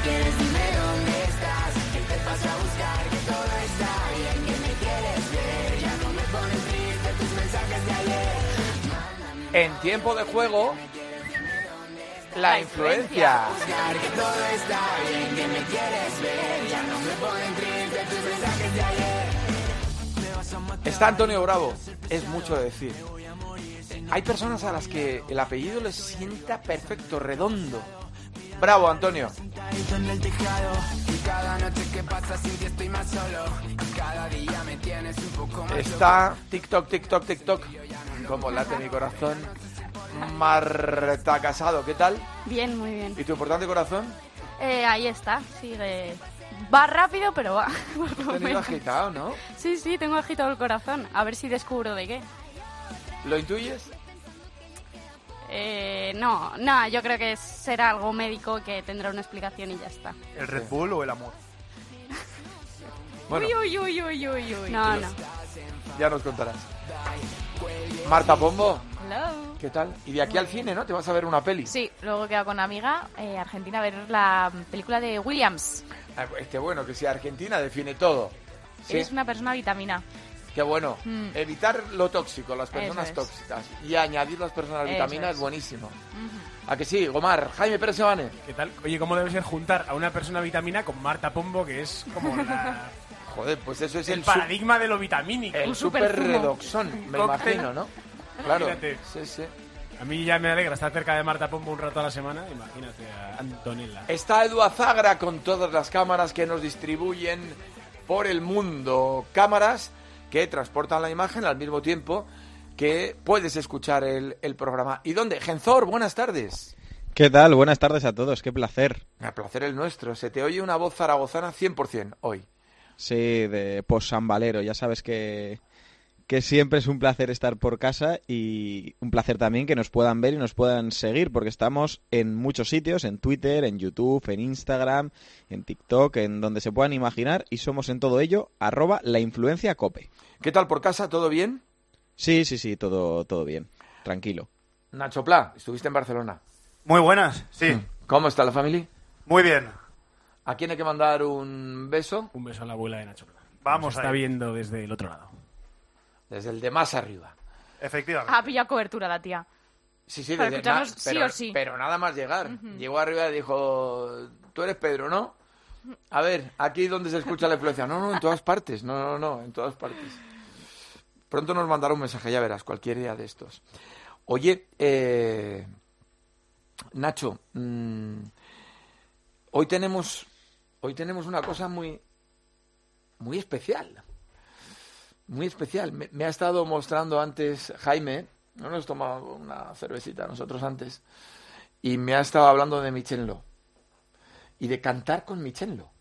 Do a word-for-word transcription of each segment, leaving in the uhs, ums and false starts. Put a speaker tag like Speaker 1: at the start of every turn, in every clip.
Speaker 1: quieres dime dónde estás, que te paso a buscar, que todo está bien, que me quieres ver, ya no me ponen triste tus mensajes de ayer.
Speaker 2: En tiempo de juego, la influencia.
Speaker 1: Buscar, que todo está bien, que me quieres ver, ya no me ponen triste tus mensajes de ayer.
Speaker 2: Está Antonio Bravo, es mucho decir. Hay personas a las que el apellido les sienta perfecto, redondo. Bravo, Antonio. Está TikTok, TikTok, TikTok. Como late mi corazón. Marta Casado, ¿qué tal?
Speaker 3: Bien, muy bien.
Speaker 2: ¿Y tu importante corazón?
Speaker 3: Eh, ahí está, sigue. Va rápido, pero va.
Speaker 2: Has tenido agitado, ¿no?
Speaker 3: Sí, sí, tengo agitado el corazón. A ver si descubro de qué.
Speaker 2: ¿Lo intuyes?
Speaker 3: Eh, no, no, yo creo que será algo médico que tendrá una explicación y ya está.
Speaker 4: ¿El Red Bull o el amor?
Speaker 2: Bueno,
Speaker 3: Uy, uy, uy, uy, uy, uy. No, no.
Speaker 2: ya nos contarás. Marta Pombo,
Speaker 5: Hello.
Speaker 2: ¿qué tal? Y de aquí al cine, ¿no? Te vas a ver una peli.
Speaker 5: Sí, luego he quedado con una amiga eh, argentina a ver la película de Williams.
Speaker 2: Ah, este bueno, que si Argentina define todo. Sí.
Speaker 5: Es una persona vitamina.
Speaker 2: Qué bueno.
Speaker 5: Mm.
Speaker 2: Evitar lo tóxico, las personas
Speaker 5: Eso es.
Speaker 2: tóxicas. Y añadir las personas
Speaker 5: Eso
Speaker 2: vitaminas,
Speaker 5: es.
Speaker 2: buenísimo.
Speaker 5: Uh-huh.
Speaker 2: ¿A que sí, Gomar? Jaime Pérez Sebane.
Speaker 6: ¿Qué tal? Oye, ¿cómo debe ser juntar a una persona vitamina con Marta Pombo, que es como la...
Speaker 2: Joder, pues eso es
Speaker 6: el,
Speaker 2: el,
Speaker 6: paradigma de lo vitamínico?
Speaker 2: El
Speaker 3: Un
Speaker 2: super
Speaker 3: superzumo.
Speaker 2: redoxón, me
Speaker 6: Cóctel.
Speaker 2: imagino, ¿no? Claro.
Speaker 6: Imagínate.
Speaker 2: Sí, sí.
Speaker 6: A mí ya me alegra estar cerca de Marta Pombo un rato a la semana. Imagínate a Antonella.
Speaker 2: Está Edu Azagra con todas las cámaras que nos distribuyen por el mundo. Cámaras que transportan la imagen al mismo tiempo que puedes escuchar el, el programa. ¿Y dónde? Genzor, buenas tardes.
Speaker 7: ¿Qué tal? Buenas tardes a todos, qué placer.
Speaker 2: El placer el nuestro. Se te oye una voz zaragozana cien por ciento hoy.
Speaker 7: Sí, de post-sambalero, ya sabes que, que siempre es un placer estar por casa y un placer también que nos puedan ver y nos puedan seguir, porque estamos en muchos sitios, en Twitter, en YouTube, en Instagram, en TikTok, en donde se puedan imaginar, y somos en todo ello, arroba la influencia cope.
Speaker 2: ¿Qué tal por casa? ¿Todo bien?
Speaker 7: Sí, sí, sí, todo, todo bien, tranquilo.
Speaker 2: Nacho Pla, estuviste en Barcelona.
Speaker 4: Muy buenas, sí.
Speaker 2: ¿Cómo está la familia?
Speaker 4: Muy bien.
Speaker 2: ¿A quién hay que mandar un beso?
Speaker 6: Un beso a la abuela de Nacho.
Speaker 4: Vamos
Speaker 6: Nos está
Speaker 4: ahí.
Speaker 6: viendo desde el otro lado.
Speaker 2: Desde el de más arriba.
Speaker 4: Efectivamente.
Speaker 5: Ha pillado cobertura la tía.
Speaker 2: Sí, sí,
Speaker 5: Para
Speaker 2: desde
Speaker 5: escucharnos
Speaker 2: na-
Speaker 5: sí
Speaker 2: pero,
Speaker 5: o sí.
Speaker 2: pero nada más llegar. Llegó arriba y dijo, tú eres Pedro, ¿no? A ver, aquí donde se escucha la influencia. No, no, en todas partes. No, no, no, en todas partes. Pronto nos mandará un mensaje, ya verás, cualquier día de estos. Oye, eh, Nacho, mmm, hoy tenemos, hoy tenemos una cosa muy, muy especial. Muy especial. Me, me ha estado mostrando antes Jaime, no nos tomado una cervecita nosotros antes, y me ha estado hablando de Michello y de cantar con Michello.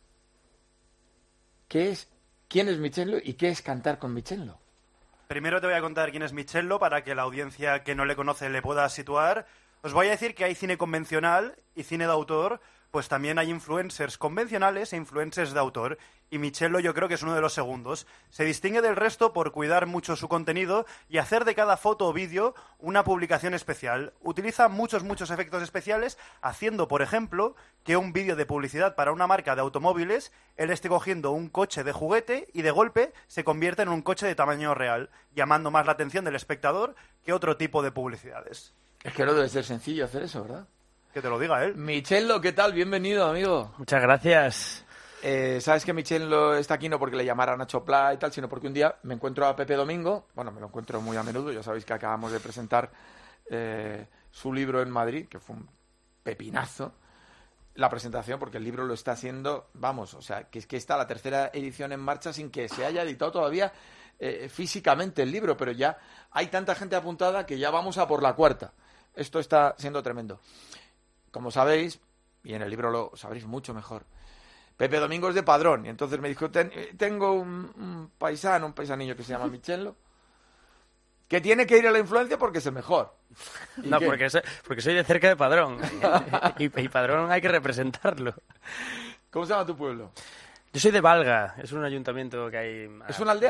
Speaker 2: ¿Qué es? ¿Quién es Michello y qué es cantar con Michello?
Speaker 4: Primero te voy a contar quién es Michello para que la audiencia que no le conoce le pueda situar. Os voy a decir que hay cine convencional y cine de autor, pues también hay influencers convencionales e influencers de autor. Y Michello yo creo que es uno de los segundos. Se distingue del resto por cuidar mucho su contenido y hacer de cada foto o vídeo una publicación especial. Utiliza muchos, muchos efectos especiales, haciendo, por ejemplo, que un vídeo de publicidad para una marca de automóviles, él esté cogiendo un coche de juguete y de golpe se convierte en un coche de tamaño real, llamando más la atención del espectador que otro tipo de publicidades.
Speaker 2: Es que no debe ser sencillo hacer eso, ¿verdad?
Speaker 4: Que te lo diga él.
Speaker 2: Michello, ¿qué tal? Bienvenido, amigo.
Speaker 8: Muchas gracias.
Speaker 2: Eh, Sabes que Michello está aquí no porque le llamara a Nacho Pla y tal, sino porque un día me encuentro a Pepe Domingo. Bueno, me lo encuentro muy a menudo. Ya sabéis que acabamos de presentar eh, su libro en Madrid, que fue un pepinazo. La presentación, porque el libro lo está haciendo, vamos, o sea, que es que está la tercera edición en marcha sin que se haya editado todavía eh, físicamente el libro, pero ya hay tanta gente apuntada que ya vamos a por la cuarta. Esto está siendo tremendo. Como sabéis, y en el libro lo sabréis mucho mejor, Pepe Domingo es de Padrón, y entonces me dijo, Ten, tengo un, un paisano, un paisanillo que se llama Michello, que tiene que ir a la influencia porque es el mejor.
Speaker 8: No, porque soy, porque soy de cerca de Padrón. y, y Padrón hay que representarlo.
Speaker 2: ¿Cómo se llama tu pueblo?
Speaker 8: Yo soy de Valga, es un ayuntamiento que hay...
Speaker 2: ¿Es una aldea?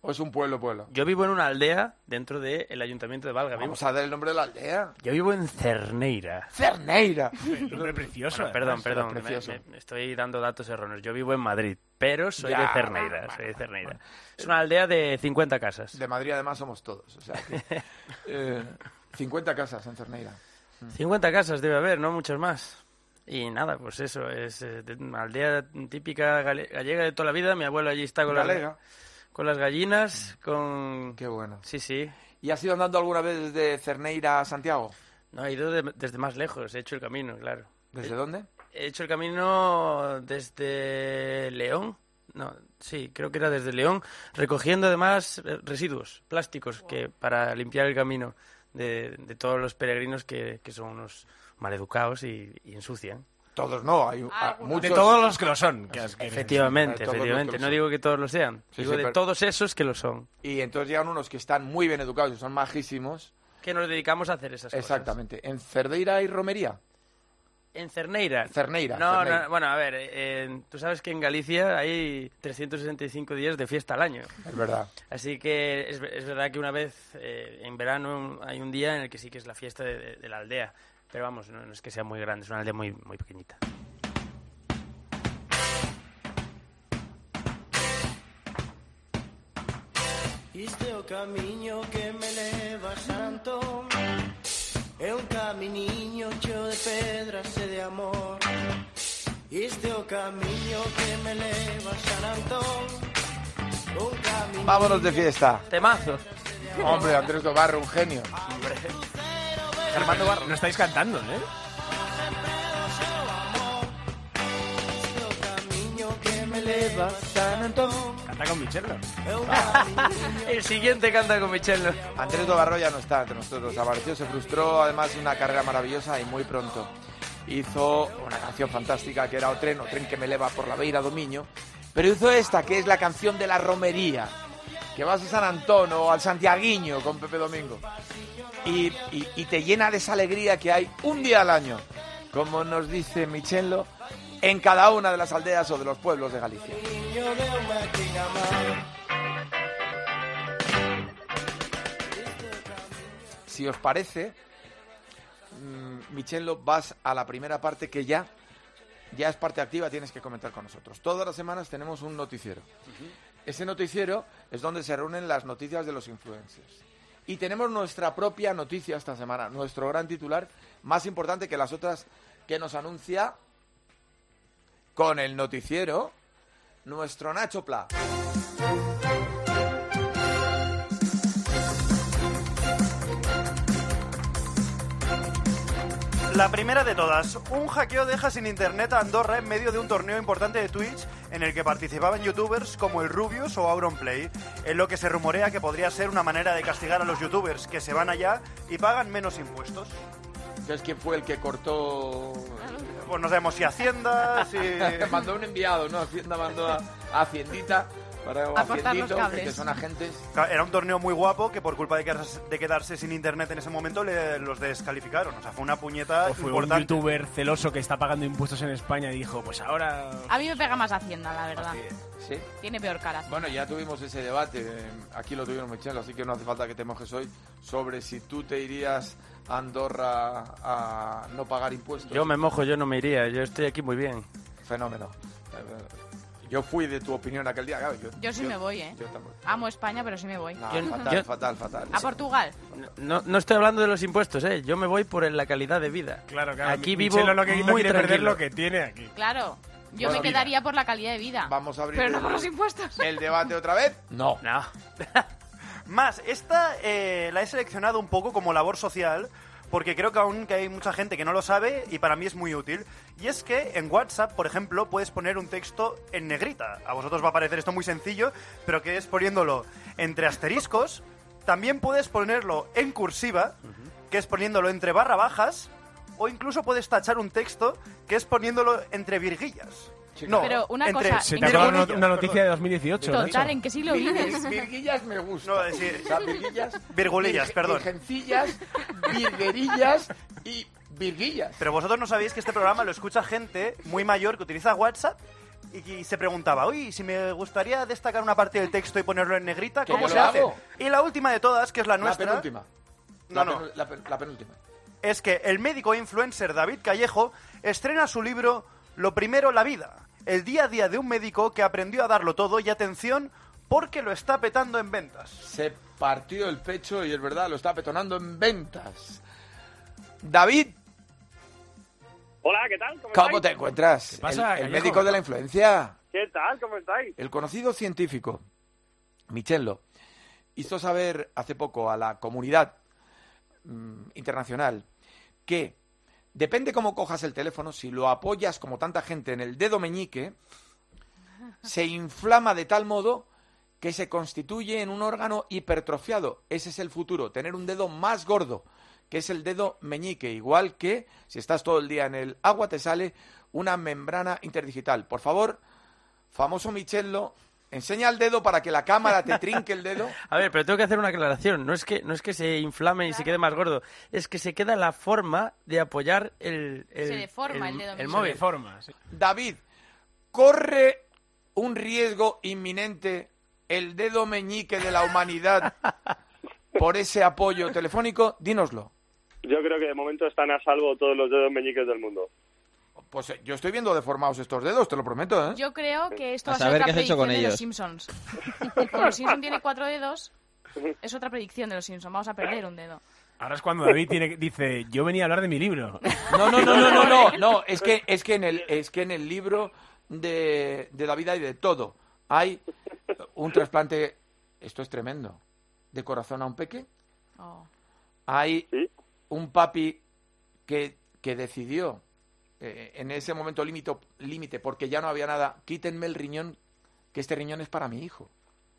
Speaker 2: ¿O es un pueblo, pueblo?
Speaker 8: Yo vivo en una aldea dentro del ayuntamiento de Valga.
Speaker 2: Vamos a dar el nombre de la aldea.
Speaker 8: Yo vivo en Cerneira.
Speaker 2: ¡Cerneira!
Speaker 6: Un nombre precioso.
Speaker 8: Bueno, perdón,
Speaker 6: además.
Speaker 8: perdón,
Speaker 2: precioso.
Speaker 8: me, me estoy dando datos erróneos. Yo vivo en Madrid, pero soy
Speaker 2: Ya,
Speaker 8: de Cerneira.
Speaker 2: bueno,
Speaker 8: soy de
Speaker 2: bueno,
Speaker 8: Cerneira.
Speaker 2: bueno.
Speaker 8: Es una aldea de cincuenta casas.
Speaker 2: De Madrid, además, somos todos. O sea que, eh, cincuenta casas en Cerneira.
Speaker 8: cincuenta casas debe haber, no muchas más. Y nada, pues eso, es eh, de una aldea típica gale- gallega de toda la vida. Mi abuelo allí está con,
Speaker 2: Galega.
Speaker 8: las, con las gallinas, con...
Speaker 2: Qué bueno.
Speaker 8: Sí, sí.
Speaker 2: ¿Y has ido andando alguna vez desde Cerneira a Santiago?
Speaker 8: No, he ido de- desde más lejos, he hecho el camino, claro.
Speaker 2: ¿Desde dónde?
Speaker 8: He hecho el camino desde León. No, sí, creo que era desde León, recogiendo además eh, residuos plásticos que para limpiar el camino de, de todos los peregrinos que, que son unos maleducados y, y ensucian.
Speaker 2: Todos no, hay
Speaker 3: Ah,
Speaker 2: ah, muchos.
Speaker 6: De todos los que lo son. que has- que-
Speaker 8: Efectivamente,
Speaker 2: de todos los
Speaker 8: efectivamente.
Speaker 2: que lo
Speaker 8: No
Speaker 2: son.
Speaker 8: digo que todos lo sean,
Speaker 2: Sí,
Speaker 8: digo
Speaker 2: sí,
Speaker 8: de
Speaker 2: pero-
Speaker 8: todos esos que lo son.
Speaker 2: Y entonces llegan unos que están muy bien educados y son majísimos.
Speaker 8: Que nos dedicamos a hacer esas cosas.
Speaker 2: Exactamente. ¿En Cerdeira hay romería?
Speaker 8: En Cerneira.
Speaker 2: Cerneira.
Speaker 8: No,
Speaker 2: Cerneira.
Speaker 8: no, bueno, a ver, eh, tú sabes que en Galicia hay trescientos sesenta y cinco días de fiesta al año.
Speaker 2: Es verdad.
Speaker 8: Así que es, es verdad que una vez eh, en verano hay un día en el que sí que es la fiesta de, de- de la aldea. Pero vamos, no, no es que sea muy grande, es una aldea muy, muy pequeñita.
Speaker 9: Este o camiño que me leva a San Antón é un caminiño cheo de pedras e de amor. Este o camiño que me leva a San Antón, un camiño.
Speaker 2: Vámonos de fiesta.
Speaker 8: ¡Temazo!
Speaker 2: Hombre, Andrés Dobarro, un genio.
Speaker 6: Armando Barro. No estáis cantando, ¿eh? Canta con Michello.
Speaker 8: El siguiente canta con Michello.
Speaker 2: Andrés Dobarro ya no está entre nosotros. Apareció, se frustró, además una carrera maravillosa y muy pronto hizo una canción fantástica que era O tren, o tren que me leva por la beira do Miño. Pero hizo esta, que es la canción de la romería, que vas a San Antón o al Santiaguiño con Pepe Domingo. Y, y, y te llena de esa alegría que hay un día al año, como nos dice Michello, en cada una de las aldeas o de los pueblos de Galicia. Si os parece, mmm, Michello, vas a la primera parte que ya, ya es parte activa, tienes que comentar con nosotros. Todas las semanas tenemos un noticiero. Ese noticiero es donde se reúnen las noticias de los influencers. Y tenemos nuestra propia noticia esta semana, nuestro gran titular, más importante que las otras, que nos anuncia con el noticiero nuestro Nacho Pla.
Speaker 4: La primera de todas, un hackeo deja sin internet a Andorra en medio de un torneo importante de Twitch en el que participaban youtubers como el Rubius o Auronplay, en lo que se rumorea que podría ser una manera de castigar a los youtubers que se van allá y pagan menos impuestos.
Speaker 2: Entonces, ¿quién fue el que cortó?
Speaker 4: Pues no sabemos si Hacienda, si...
Speaker 2: Mandó un enviado, ¿no? Hacienda mandó a, a Haciendita para
Speaker 3: A cortar los
Speaker 2: Haciendito,
Speaker 3: cables.
Speaker 2: que son agentes.
Speaker 4: Era un torneo muy guapo que por culpa de quedarse, de quedarse sin internet en ese momento le, los descalificaron. O sea, fue una puñeta
Speaker 6: O fue
Speaker 4: importante.
Speaker 6: un youtuber celoso que está pagando impuestos en España y dijo, pues ahora...
Speaker 5: A mí me pega más Hacienda, la verdad.
Speaker 2: ¿Sí?
Speaker 5: Tiene peor cara.
Speaker 2: Bueno, ya tuvimos ese debate, eh, aquí lo tuvieron Michel, así que no hace falta que te mojes hoy, sobre si tú te irías a Andorra a no pagar impuestos.
Speaker 8: Yo me mojo, yo no me iría, yo estoy aquí muy bien.
Speaker 2: Fenómeno. Yo fui de tu opinión aquel día, claro. Yo,
Speaker 5: Yo sí me voy, ¿eh?
Speaker 2: Yo también.
Speaker 5: Amo España, pero sí me voy.
Speaker 2: No,
Speaker 8: Yo-
Speaker 2: fatal,
Speaker 8: yo-
Speaker 2: fatal, fatal.
Speaker 5: ¿A Portugal?
Speaker 8: No, no estoy hablando de los impuestos, ¿eh? Yo me voy por la calidad de vida.
Speaker 6: Claro, claro.
Speaker 8: Aquí
Speaker 6: Mi-
Speaker 8: vivo
Speaker 6: Michelo lo que no
Speaker 8: muy
Speaker 6: quiere perder
Speaker 8: tranquilo.
Speaker 6: lo que tiene aquí.
Speaker 5: Claro. Yo
Speaker 2: Bueno,
Speaker 5: me quedaría por la calidad de vida.
Speaker 2: Vamos a abrir
Speaker 5: Pero no
Speaker 2: el,
Speaker 5: por los impuestos.
Speaker 2: el debate otra vez. No.
Speaker 8: No.
Speaker 4: Más, esta eh, la he seleccionado un poco como labor social porque creo que aún que hay mucha gente que no lo sabe y para mí es muy útil. Y es que en WhatsApp, por ejemplo, puedes poner un texto en negrita. A vosotros va a parecer esto muy sencillo, pero que es poniéndolo entre asteriscos. También puedes ponerlo en cursiva, que es poniéndolo entre barra bajas. O incluso puedes tachar un texto, que es poniéndolo entre virgillas. No,
Speaker 5: Pero una
Speaker 4: entre
Speaker 5: cosa,
Speaker 6: Se
Speaker 5: ¿en
Speaker 6: te
Speaker 5: qué
Speaker 6: acaba
Speaker 4: virgulillas,
Speaker 6: una, una noticia
Speaker 4: perdón.
Speaker 6: de dos mil dieciocho.
Speaker 5: Total,
Speaker 6: Nacho.
Speaker 5: ¿en qué siglo vives?
Speaker 2: Virguillas me gusta.
Speaker 4: No, es decir-
Speaker 2: O sea, virguillas.
Speaker 4: Virgulillas,
Speaker 2: virge-
Speaker 4: perdón.
Speaker 2: Virgencillas, virguerillas y virguillas.
Speaker 4: Pero vosotros no sabéis que este programa lo escucha gente muy mayor que utiliza WhatsApp, y, y se preguntaba, oye, si me gustaría destacar una parte del texto y ponerlo en negrita, ¿cómo
Speaker 2: yo
Speaker 4: se
Speaker 2: lo
Speaker 4: hace?
Speaker 2: hago.
Speaker 4: Y la última de todas, que es la
Speaker 2: La
Speaker 4: nuestra,
Speaker 2: penúltima.
Speaker 4: No,
Speaker 2: La
Speaker 4: no.
Speaker 2: pen- La, pen- la penúltima.
Speaker 4: es que el médico e influencer David Callejo estrena su libro Lo primero, la vida. El día a día de un médico que aprendió a darlo todo y atención porque lo está petando en ventas.
Speaker 2: Se partió el pecho y es verdad, lo está petonando en ventas. David,
Speaker 10: Hola, ¿qué tal? ¿Cómo,
Speaker 2: ¿cómo
Speaker 10: estáis?
Speaker 2: te encuentras?
Speaker 6: ¿Qué pasa,
Speaker 2: el, el
Speaker 6: Callejo?
Speaker 2: médico de la influencia,
Speaker 10: ¿Qué tal? ¿Cómo estáis?
Speaker 2: el conocido científico, Michello, hizo saber hace poco a la comunidad mm, internacional que depende cómo cojas el teléfono, si lo apoyas como tanta gente en el dedo meñique, se inflama de tal modo que se constituye en un órgano hipertrofiado. Ese es el futuro, tener un dedo más gordo, que es el dedo meñique, igual que si estás todo el día en el agua te sale una membrana interdigital. Por favor, famoso Michello, enseña el dedo para que la cámara te trinque el dedo.
Speaker 8: A ver, pero tengo que hacer una aclaración. No es que, no es que se inflame y se quede más gordo. Es que se queda la forma de apoyar el, el,
Speaker 5: Se deforma el dedo
Speaker 8: el
Speaker 5: meñique.
Speaker 8: móvil.
Speaker 6: De forma, sí.
Speaker 2: David, ¿corre un riesgo inminente el dedo meñique de la humanidad por ese apoyo telefónico? Dínoslo.
Speaker 10: Yo creo que de momento están a salvo todos los dedos meñiques del mundo.
Speaker 2: Pues eh, yo estoy viendo deformados estos dedos, te lo prometo, ¿eh?
Speaker 5: Yo creo que esto
Speaker 7: A
Speaker 5: va a ser
Speaker 7: saber
Speaker 5: otra
Speaker 7: qué has hecho con
Speaker 5: predicción de los
Speaker 7: ellos.
Speaker 5: Simpsons. Como los Simpsons tiene cuatro dedos, es otra predicción de los Simpsons. Vamos a perder un dedo.
Speaker 6: Ahora es cuando David tiene, dice, yo venía a hablar de mi libro.
Speaker 2: No, no, no, no, no, no, no, es que, es que en el, es que en el libro de, de la vida hay de todo. Hay un trasplante, esto es tremendo, de corazón a un peque.
Speaker 5: Oh.
Speaker 2: Hay
Speaker 10: ¿Sí?
Speaker 2: un papi que, que decidió eh, en ese momento límite, límite, porque ya no había nada, quítenme el riñón, que este riñón es para mi hijo.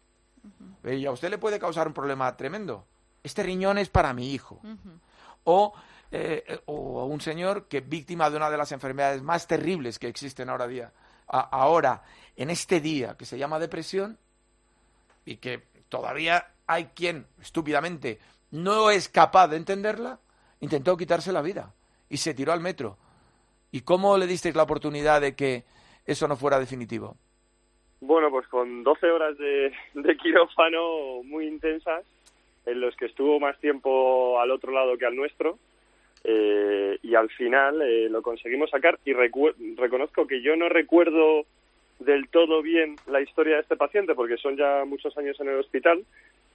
Speaker 2: Eh, Y a usted le puede causar un problema tremendo. Este riñón es para mi hijo.
Speaker 5: Ujú.
Speaker 2: O, eh, eh, o un señor que víctima de una de las enfermedades más terribles que existen ahora día, a- ahora, en este día, que se llama depresión, y que todavía hay quien, estúpidamente, no es capaz de entenderla, intentó quitarse la vida y se tiró al metro. ¿Y cómo le disteis la oportunidad de que eso no fuera definitivo?
Speaker 10: Bueno, pues con doce horas de, de quirófano muy intensas, en los que estuvo más tiempo al otro lado que al nuestro, eh, y al final eh, lo conseguimos sacar. Y recu- reconozco que yo no recuerdo del todo bien la historia de este paciente, porque son ya muchos años en el hospital,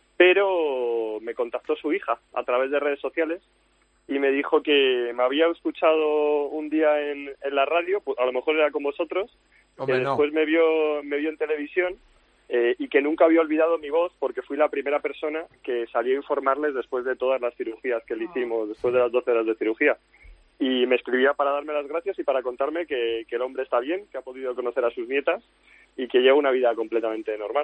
Speaker 10: pero me contactó su hija a través de redes sociales y me dijo que me había escuchado un día en, en la radio, pues a lo mejor era con vosotros,
Speaker 2: Hombre,
Speaker 10: que
Speaker 2: no.
Speaker 10: después me vio, me vio en televisión, eh, y que nunca había olvidado mi voz porque fui la primera persona que salió a informarles después de todas las cirugías que le hicimos, después de las doce horas de cirugía. Y me escribía para darme las gracias y para contarme que, que el hombre está bien, que ha podido conocer a sus nietas y que lleva una vida completamente normal.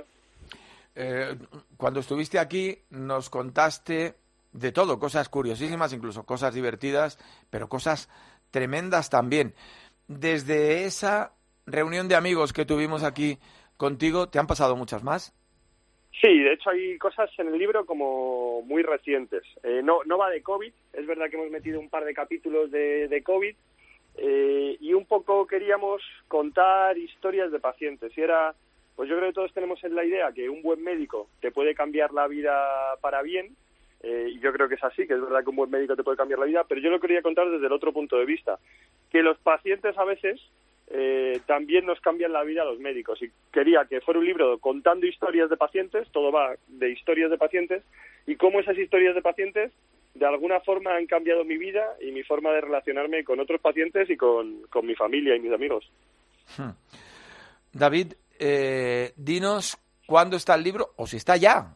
Speaker 2: Eh, cuando estuviste aquí nos contaste de todo, cosas curiosísimas, incluso cosas divertidas, pero cosas tremendas también. Desde esa reunión de amigos que tuvimos aquí contigo, ¿te han pasado muchas más?
Speaker 10: Sí, de hecho hay cosas en el libro como muy recientes. Eh, no, no va de COVID, es verdad que hemos metido un par de capítulos de, de COVID, eh, y un poco queríamos contar historias de pacientes. Y era, pues yo creo que todos tenemos en la idea que un buen médico te puede cambiar la vida para bien, eh, y yo creo que es así, que es verdad que un buen médico te puede cambiar la vida, pero yo lo quería contar desde el otro punto de vista, que los pacientes a veces eh, también nos cambian la vida a los médicos, y quería que fuera un libro contando historias de pacientes, todo va de historias de pacientes, y cómo esas historias de pacientes de alguna forma han cambiado mi vida y mi forma de relacionarme con otros pacientes y con, con mi familia y mis amigos.
Speaker 2: Hmm. David, eh, dinos cuándo está el libro, o si está ya,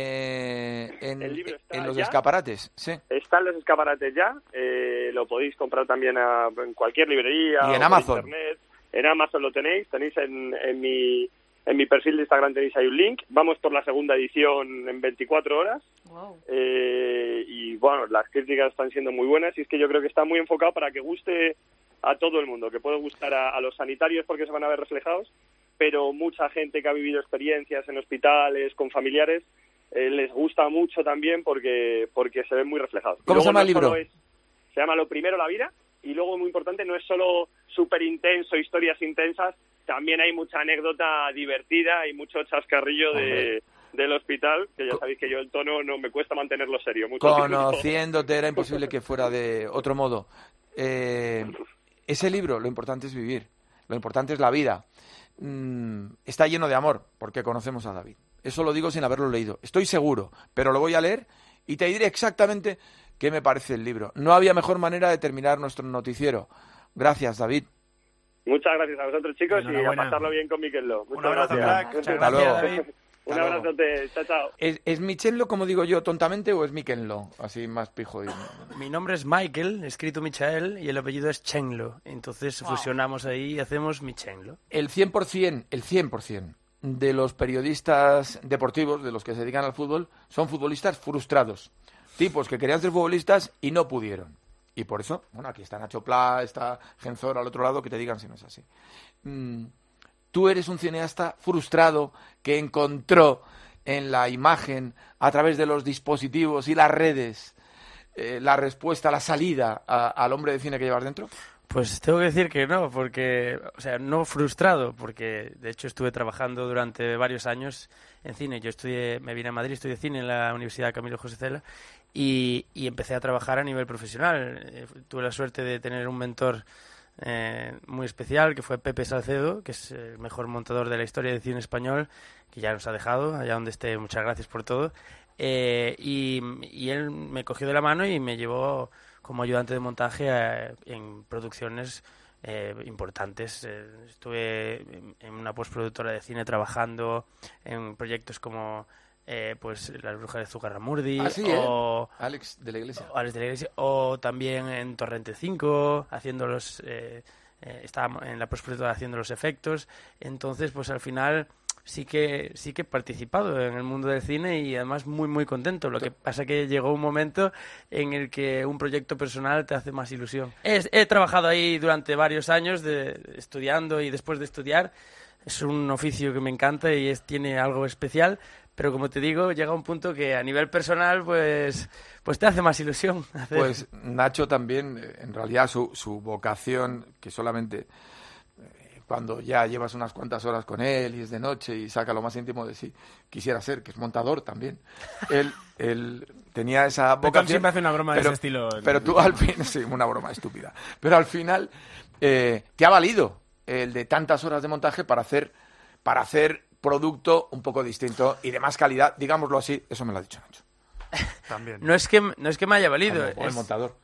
Speaker 2: eh, en,
Speaker 10: El libro está
Speaker 2: en los
Speaker 10: ya.
Speaker 2: escaparates. Sí.
Speaker 10: Está en los escaparates ya, eh, lo podéis comprar también a- en cualquier librería.
Speaker 2: Y en
Speaker 10: o por
Speaker 2: Amazon.
Speaker 10: Internet. En Amazon lo tenéis, tenéis en, en, mi, en mi perfil de Instagram tenéis ahí un link. Vamos por la segunda edición en veinticuatro horas.
Speaker 5: Wow.
Speaker 10: Eh, y bueno, las críticas están siendo muy buenas y es que yo creo que está muy enfocado para que guste a todo el mundo, que puede gustar a, a los sanitarios porque se van a ver reflejados, pero mucha gente que ha vivido experiencias en hospitales, con familiares, eh, les gusta mucho también porque porque se ven muy reflejados. Y
Speaker 2: ¿Cómo se
Speaker 10: luego
Speaker 2: llama el
Speaker 10: no solo
Speaker 2: libro?
Speaker 10: es- se llama Lo primero, la vida, y luego, muy importante, no es solo súper intenso, historias intensas, también hay mucha anécdota divertida y mucho chascarrillo de, del hospital, que ya sabéis que yo el tono no me cuesta mantenerlo serio. Mucho
Speaker 2: Conociéndote era imposible que fuera de otro modo. Eh, ese libro, lo importante es vivir, lo importante es la vida. Mm, está lleno de amor, porque conocemos a David. Eso lo digo sin haberlo leído. Estoy seguro, pero lo voy a leer y te diré exactamente qué me parece el libro. No había mejor manera de terminar nuestro noticiero. Gracias, David.
Speaker 10: Muchas gracias a vosotros, chicos, y a pasarlo bien con Miquello. Muchas
Speaker 4: Un abrazo,
Speaker 10: gracias.
Speaker 4: crack.
Speaker 2: Hasta luego.
Speaker 8: David.
Speaker 10: Un
Speaker 2: Hasta luego.
Speaker 10: abrazote. Chao, chao.
Speaker 2: ¿Es, ¿Es Michello, como digo yo, tontamente, o es Miquello? Así más pijo. Y...
Speaker 8: Mi nombre es Michael, escrito Michael, y el apellido es Chenlo. Entonces
Speaker 3: Wow.
Speaker 8: fusionamos ahí y hacemos Michenlo.
Speaker 2: El cien por ciento, el cien por ciento de los periodistas deportivos, de los que se dedican al fútbol, son futbolistas frustrados. Tipos que querían ser futbolistas y no pudieron. Y por eso, bueno, aquí está Nacho Pla, está Genzor al otro lado, que te digan si no es así. Mm, tú eres un cineasta frustrado que encontró en la imagen, a través de los dispositivos y las redes, eh, la respuesta, la salida a- al hombre de cine que llevas dentro.
Speaker 8: Pues tengo que decir que no, porque, o sea, no frustrado, porque de hecho estuve trabajando durante varios años en cine. Yo estudié, me vine a Madrid, estudié cine en la Universidad Camilo José Cela y, y empecé a trabajar a nivel profesional. Eh, tuve la suerte de tener un mentor eh, muy especial, que fue Pepe Salcedo, que es el mejor montador de la historia del cine español, que ya nos ha dejado, allá donde esté, muchas gracias por todo. Eh, y, y él me cogió de la mano y me llevó como ayudante de montaje a- en producciones eh, importantes. Eh, estuve en, en una postproductora de cine trabajando en proyectos como eh, pues Las Brujas de Zugarramurdi
Speaker 2: Así, ¿eh?
Speaker 8: o,
Speaker 2: Alex de la Iglesia.
Speaker 8: o Alex de la Iglesia, o también en Torrente cinco haciendo los eh, eh, estábamos en la postproductora haciendo los efectos. Entonces, pues al final sí que sí que he participado en el mundo del cine y además muy muy contento. Lo que pasa que llegó un momento en el que un proyecto personal te hace más ilusión. He, he trabajado ahí durante varios años de, estudiando y después de estudiar. Es un oficio que me encanta y es, tiene algo especial, pero como te digo, llega un punto que a nivel personal pues pues te hace más ilusión hacer.
Speaker 2: Pues Nacho también, eh, en realidad su, su vocación, que solamente eh, cuando ya llevas unas cuantas horas con él y es de noche y saca lo más íntimo de sí, quisiera ser, que es montador también. Él, él tenía esa
Speaker 6: Peckham
Speaker 2: vocación.
Speaker 6: siempre hace una broma de
Speaker 2: pero-
Speaker 6: ese estilo.
Speaker 2: Pero tú al fin, sí, una broma estúpida. Pero al final eh, te ha valido el de tantas horas de montaje para hacer, para hacer producto un poco distinto y de más calidad, digámoslo así. Eso me lo ha dicho Nacho.
Speaker 4: También.
Speaker 8: No es que no es que me haya valido,
Speaker 2: Como buen
Speaker 8: es-
Speaker 2: montador.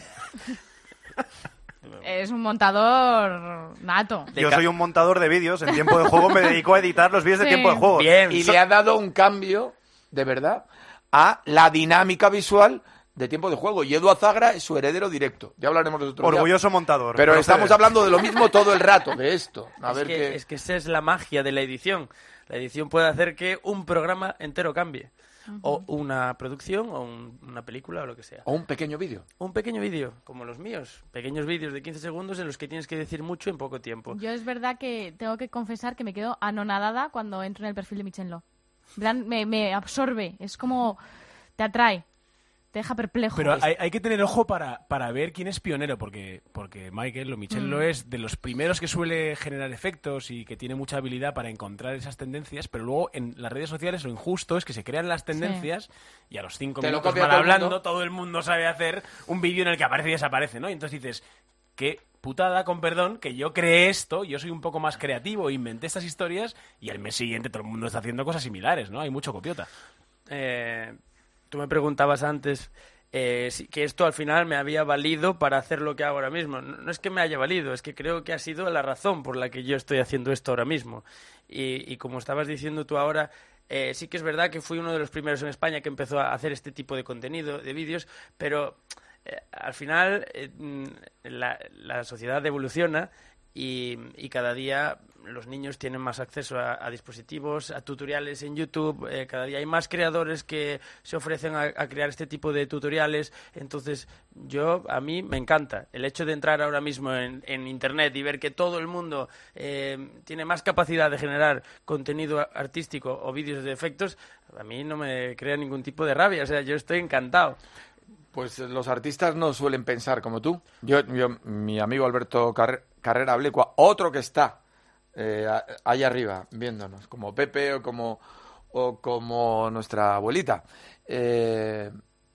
Speaker 5: Es un montador nato.
Speaker 8: de
Speaker 4: Yo
Speaker 8: ca-
Speaker 4: soy un montador de vídeos. En tiempo de juego me dedico a editar los vídeos de
Speaker 5: Sí.
Speaker 4: tiempo de juego.
Speaker 8: Bien.
Speaker 2: Y
Speaker 8: So-
Speaker 2: le ha dado un cambio, de verdad, a la dinámica visual de tiempo de juego. Y Edu Azagra es su heredero directo. Ya hablaremos de otro día.
Speaker 4: Orgulloso montador.
Speaker 2: Pero
Speaker 4: Procede.
Speaker 2: estamos hablando de lo mismo todo el rato, de esto. A
Speaker 8: es,
Speaker 2: ver
Speaker 8: que,
Speaker 2: qué...
Speaker 8: es que esa es la magia de la edición. La edición puede hacer que un programa entero cambie. O una producción, o un- una película, o lo que sea.
Speaker 2: O un pequeño vídeo.
Speaker 8: Un pequeño vídeo, como los míos. Pequeños vídeos de quince segundos en los que tienes que decir mucho en poco tiempo.
Speaker 5: Yo es verdad que tengo que confesar que me quedo anonadada cuando entro en el perfil de Michello. En plan, Me, me absorbe, es como te atrae, te deja perplejo.
Speaker 6: Pero hay, hay que tener ojo para, para ver quién es pionero, porque, porque Michael o Michel
Speaker 5: Mm.
Speaker 6: lo es de los primeros que suele generar efectos y que tiene mucha habilidad para encontrar esas tendencias, pero luego en las redes sociales lo injusto es que se crean las tendencias y a los cinco
Speaker 2: Te lo
Speaker 6: minutos
Speaker 2: copia
Speaker 6: mal
Speaker 2: todo el
Speaker 6: hablando
Speaker 2: mundo.
Speaker 6: todo el mundo sabe hacer un vídeo en el que aparece y desaparece, ¿no? Y entonces dices, qué putada, con perdón, que yo creé esto, yo soy un poco más creativo, inventé estas historias y al mes siguiente todo el mundo está haciendo cosas similares, ¿no? Hay mucho copiota.
Speaker 8: Eh, tú me preguntabas antes eh, si- que esto al final me había valido para hacer lo que hago ahora mismo. No, no es que me haya valido, es que creo que ha sido la razón por la que yo estoy haciendo esto ahora mismo. Y, y como estabas diciendo tú ahora, eh, sí que es verdad que fui uno de los primeros en España que empezó a hacer este tipo de contenido, de vídeos, pero eh, al final eh, mm, la, la sociedad evoluciona y, y cada día los niños tienen más acceso a, a dispositivos, a tutoriales en YouTube, eh, cada día hay más creadores que se ofrecen a, a crear este tipo de tutoriales, entonces yo, a mí me encanta el hecho de entrar ahora mismo en, en Internet y ver que todo el mundo eh, tiene más capacidad de generar contenido artístico o vídeos de efectos, a mí no me crea ningún tipo de rabia, o sea, yo estoy encantado.
Speaker 2: Pues los artistas no suelen pensar como tú. Yo, yo mi amigo Alberto Carre- Carrera Blecua, otro que está eh, ahí arriba viéndonos, como Pepe o como, o como nuestra abuelita, eh,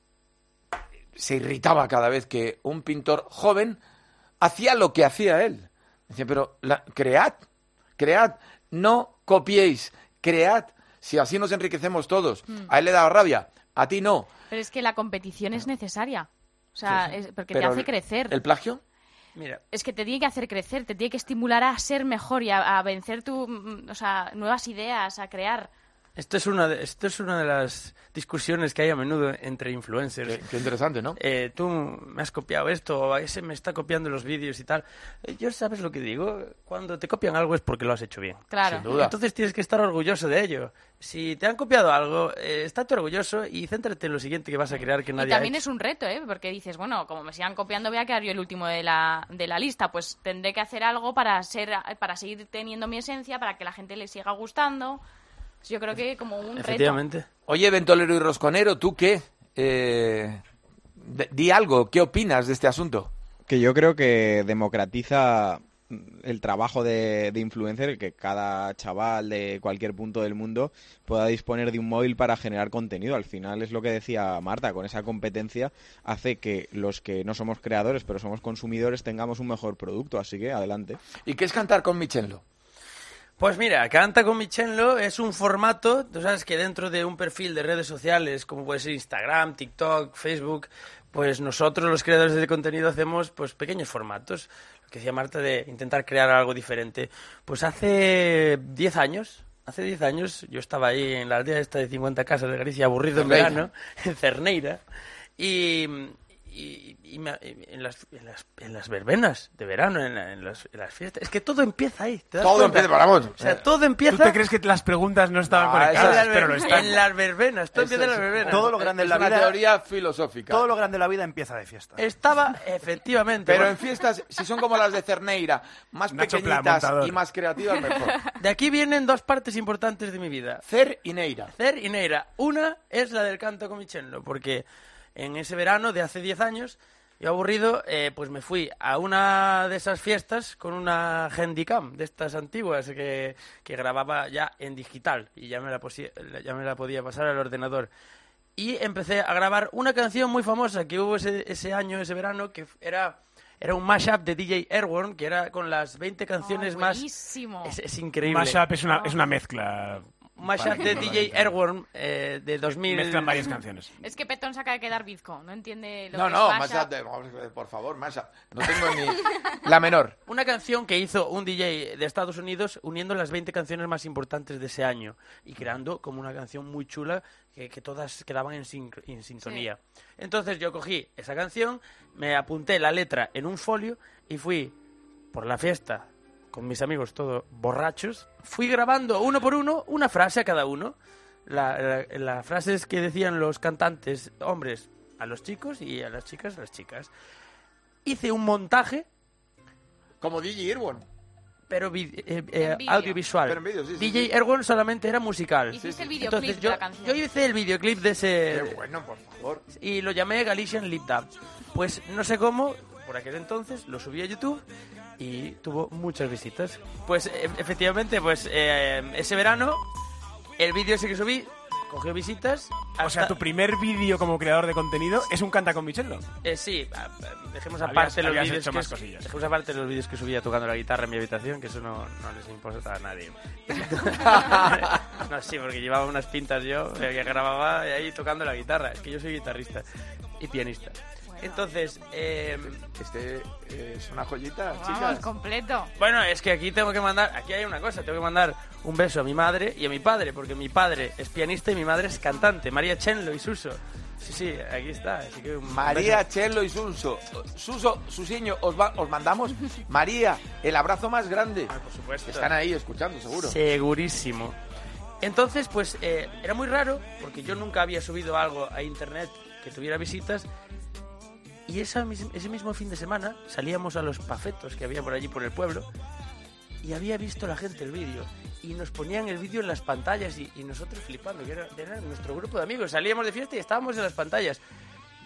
Speaker 2: se irritaba cada vez que un pintor joven hacía lo que hacía él. Decía, pero la, cread, cread, no copiéis, cread, si así nos enriquecemos todos. Mm. A él le da rabia, a ti no.
Speaker 5: Pero es que la competición es necesaria, o sea,
Speaker 2: Sí, sí.
Speaker 5: es porque
Speaker 2: Pero
Speaker 5: te hace crecer.
Speaker 2: ¿El plagio?
Speaker 8: Mira,
Speaker 5: Es que te tiene que hacer crecer, te tiene que estimular a ser mejor y a, a vencer tu, mm, o sea, nuevas ideas, a crear.
Speaker 8: esto es una de, esto es una de las discusiones que hay a menudo entre influencers.
Speaker 2: Qué, qué interesante, ¿no?
Speaker 8: Eh, tú me has copiado esto, o ese me está copiando los vídeos y tal. Eh, yo, ¿sabes lo que digo? Cuando te copian algo es porque lo has hecho bien.
Speaker 5: Claro.
Speaker 2: Sin duda.
Speaker 8: Entonces tienes que estar orgulloso de ello. Si te han copiado algo, eh, estate orgulloso y céntrate en lo siguiente que vas a crear que
Speaker 5: Y
Speaker 8: nadie ha
Speaker 5: también
Speaker 8: hecho.
Speaker 5: es un reto, ¿eh? Porque dices, bueno, como me sigan copiando voy a quedar yo el último de la, de la lista, pues tendré que hacer algo para ser, para seguir teniendo mi esencia, para que la gente le siga gustando. Yo creo que como un reto.
Speaker 8: Efectivamente.
Speaker 2: Oye, ventolero y rosconero, ¿tú qué? Eh, d- di algo, ¿qué opinas de este asunto?
Speaker 7: Que yo creo que democratiza el trabajo de, de influencer, que cada chaval de cualquier punto del mundo pueda disponer de un móvil para generar contenido. Al final es lo que decía Marta, con esa competencia hace que los que no somos creadores pero somos consumidores tengamos un mejor producto, así que adelante.
Speaker 2: ¿Y qué es cantar con Michello?
Speaker 8: Pues mira, Canta con Michello es un formato, tú sabes que dentro de un perfil de redes sociales, como puede ser Instagram, TikTok, Facebook, pues nosotros los creadores de contenido hacemos pues pequeños formatos, lo que decía Marta de intentar crear algo diferente. Pues hace diez años, hace diez años yo estaba ahí en la aldea esta de cincuenta casas de Galicia, aburrido en
Speaker 2: Cerneira.
Speaker 8: verano, en Cerneira, y... Y, y me- en, las, en, las, en las verbenas de verano, en, la- en las, en las fiestas. Es que todo empieza ahí. ¿te das
Speaker 2: Todo
Speaker 8: cuenta?
Speaker 2: empieza, vamos.
Speaker 8: O sea, todo empieza
Speaker 6: ¿Tú te crees que las preguntas no estaban
Speaker 2: Ah,
Speaker 6: conectadas?
Speaker 2: esas-
Speaker 8: en,
Speaker 6: Pero lo
Speaker 8: las,
Speaker 6: están.
Speaker 8: en las verbenas. Todo empieza en las
Speaker 2: Eso es-
Speaker 8: verbenas.
Speaker 4: Todo lo grande
Speaker 2: es
Speaker 4: en la
Speaker 2: una
Speaker 4: vida,
Speaker 2: teoría filosófica.
Speaker 4: todo lo grande en la vida empieza de fiesta.
Speaker 8: Estaba, efectivamente.
Speaker 2: Pero
Speaker 8: bueno,
Speaker 2: en fiestas, si son como las de Cerneira, más
Speaker 6: Nacho Pla,
Speaker 2: pequeñitas
Speaker 6: montador.
Speaker 2: y más creativas, mejor.
Speaker 8: de aquí vienen dos partes importantes de mi vida.
Speaker 2: Cer y Neira.
Speaker 8: Cer y Neira. Una es la del canto con Michello, porque en ese verano de hace diez años, yo aburrido, eh, pues me fui a una de esas fiestas con una Handycam, de estas antiguas, que, que grababa ya en digital y ya me, la posi- ya me la podía pasar al ordenador. Y empecé a grabar una canción muy famosa que hubo ese, ese año, ese verano, que era... Era un mashup de D J Airborne, que era con las veinte canciones
Speaker 5: Oh,
Speaker 8: más...
Speaker 5: buenísimo.
Speaker 8: Es, es increíble.
Speaker 6: Mashup es una, es una mezcla.
Speaker 8: Un mashup
Speaker 6: Vale,
Speaker 8: de
Speaker 6: vale,
Speaker 8: D J
Speaker 6: vale.
Speaker 8: Airborne eh, de dos mil...
Speaker 6: Mezclan varias canciones.
Speaker 5: Es que Petón se acaba de quedar bizco, no entiende lo
Speaker 2: No,
Speaker 5: que
Speaker 2: no,
Speaker 5: es
Speaker 2: Masha,
Speaker 5: mashup.
Speaker 2: de- vamos, eh, por favor, Masha. No tengo ni la menor.
Speaker 8: Una canción que hizo un D J de Estados Unidos uniendo las veinte canciones más importantes de ese año y creando como una canción muy chula que, que todas quedaban en, sincro- en sintonía. Entonces yo cogí esa canción, me apunté la letra en un folio y fui por la fiesta con mis amigos todos borrachos. Fui grabando uno por uno una frase a cada uno. La, la- las frases que decían los cantantes hombres a los chicos y a las chicas a las chicas. Hice un montaje
Speaker 2: Como D J Irwin.
Speaker 8: pero vi- eh, eh,
Speaker 5: En vídeo.
Speaker 8: audiovisual.
Speaker 2: Pero en vídeo, sí, sí,
Speaker 8: D J
Speaker 2: sí.
Speaker 8: Airborne solamente era musical.
Speaker 5: Hiciste el
Speaker 8: Entonces
Speaker 5: videoclip
Speaker 8: yo,
Speaker 5: de la canción.
Speaker 8: yo hice el videoclip de ese
Speaker 2: Qué bueno, por favor.
Speaker 8: y lo llamé Galician Lip Dub. Pues no sé cómo, por aquel entonces lo subí a YouTube y tuvo muchas visitas. Pues e- efectivamente, pues eh, ese verano el vídeo ese que subí cogió visitas.
Speaker 6: O sea,
Speaker 8: hasta-
Speaker 6: tu primer vídeo como creador de contenido es un canta con Michello.
Speaker 8: Eh, sí, a- a- dejemos
Speaker 6: Habías-
Speaker 8: aparte los
Speaker 6: habías
Speaker 8: vídeos
Speaker 6: hecho
Speaker 8: que
Speaker 6: más
Speaker 8: es-
Speaker 6: cosillas.
Speaker 8: dejemos aparte los vídeos que subía tocando la guitarra en mi habitación, que eso no, no les importa a nadie. No, sí, porque llevaba unas pintas yo eh, que grababa ahí tocando la guitarra. Es que yo soy guitarrista y pianista. Entonces, eh,
Speaker 2: Este eh, es una joyita,
Speaker 5: Vamos,
Speaker 2: chicas.
Speaker 5: completo.
Speaker 8: bueno, es que aquí tengo que mandar, aquí hay una cosa, tengo que mandar un beso a mi madre y a mi padre, porque mi padre es pianista y mi madre es cantante, María Chenlo y Suso. Sí, sí, aquí está. Así que un
Speaker 2: María,
Speaker 8: beso.
Speaker 2: Chelo y Suso. Suso, Susiño, os, va- os mandamos. María, el abrazo más grande.
Speaker 8: Ah, por supuesto.
Speaker 2: Están ahí escuchando, seguro.
Speaker 8: Segurísimo. Entonces, pues eh, era muy raro, porque yo nunca había subido algo a internet que tuviera visitas. Y esa, mis- ese mismo fin de semana salíamos a los pafetos que había por allí por el pueblo y había visto la gente el vídeo. Y nos ponían el vídeo en las pantallas y, y nosotros flipando, que era, era nuestro grupo de amigos. Salíamos de fiesta y estábamos en las pantallas.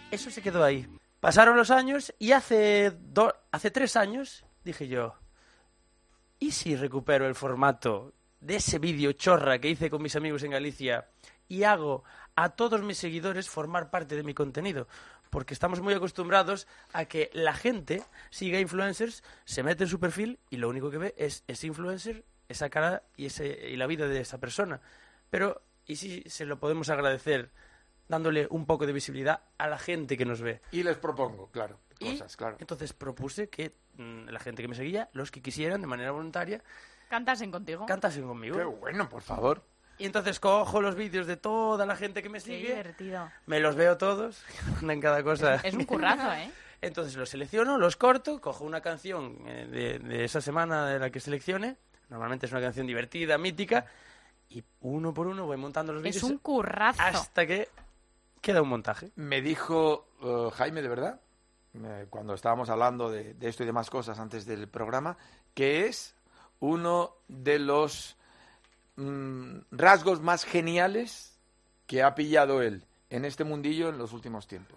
Speaker 8: eso se quedó ahí. Pasaron los años y hace, do- hace tres años dije yo, ¿y si recupero el formato de ese vídeo chorra que hice con mis amigos en Galicia y hago a todos mis seguidores formar parte de mi contenido? Porque estamos muy acostumbrados a que la gente siga influencers, se mete en su perfil y lo único que ve es ese influencer, esa cara y, ese, y la vida de esa persona. Pero, ¿y si se lo podemos agradecer dándole un poco de visibilidad a la gente que nos ve?
Speaker 2: Y les propongo, claro,
Speaker 8: Y
Speaker 2: cosas, claro.
Speaker 8: entonces propuse que mmm, la gente que me seguía, los que quisieran de manera voluntaria,
Speaker 5: Cantasen contigo.
Speaker 8: cantasen conmigo.
Speaker 2: Qué bueno, por favor.
Speaker 8: Y entonces cojo los vídeos de toda la gente que me
Speaker 5: Qué
Speaker 8: sigue,
Speaker 5: divertido.
Speaker 8: me los veo todos, en cada cosa.
Speaker 5: Es un currazo, ¿eh?
Speaker 8: Entonces los selecciono, los corto, cojo una canción eh, de, de esa semana de la que seleccione, normalmente es una canción divertida, mítica, y uno por uno voy montando los vídeos
Speaker 5: Es un currazo.
Speaker 8: hasta que queda un montaje.
Speaker 2: Me dijo uh, Jaime, de verdad, eh, cuando estábamos hablando de, de esto y demás cosas antes del programa, que es uno de los mm, rasgos más geniales que ha pillado él en este mundillo en los últimos tiempos.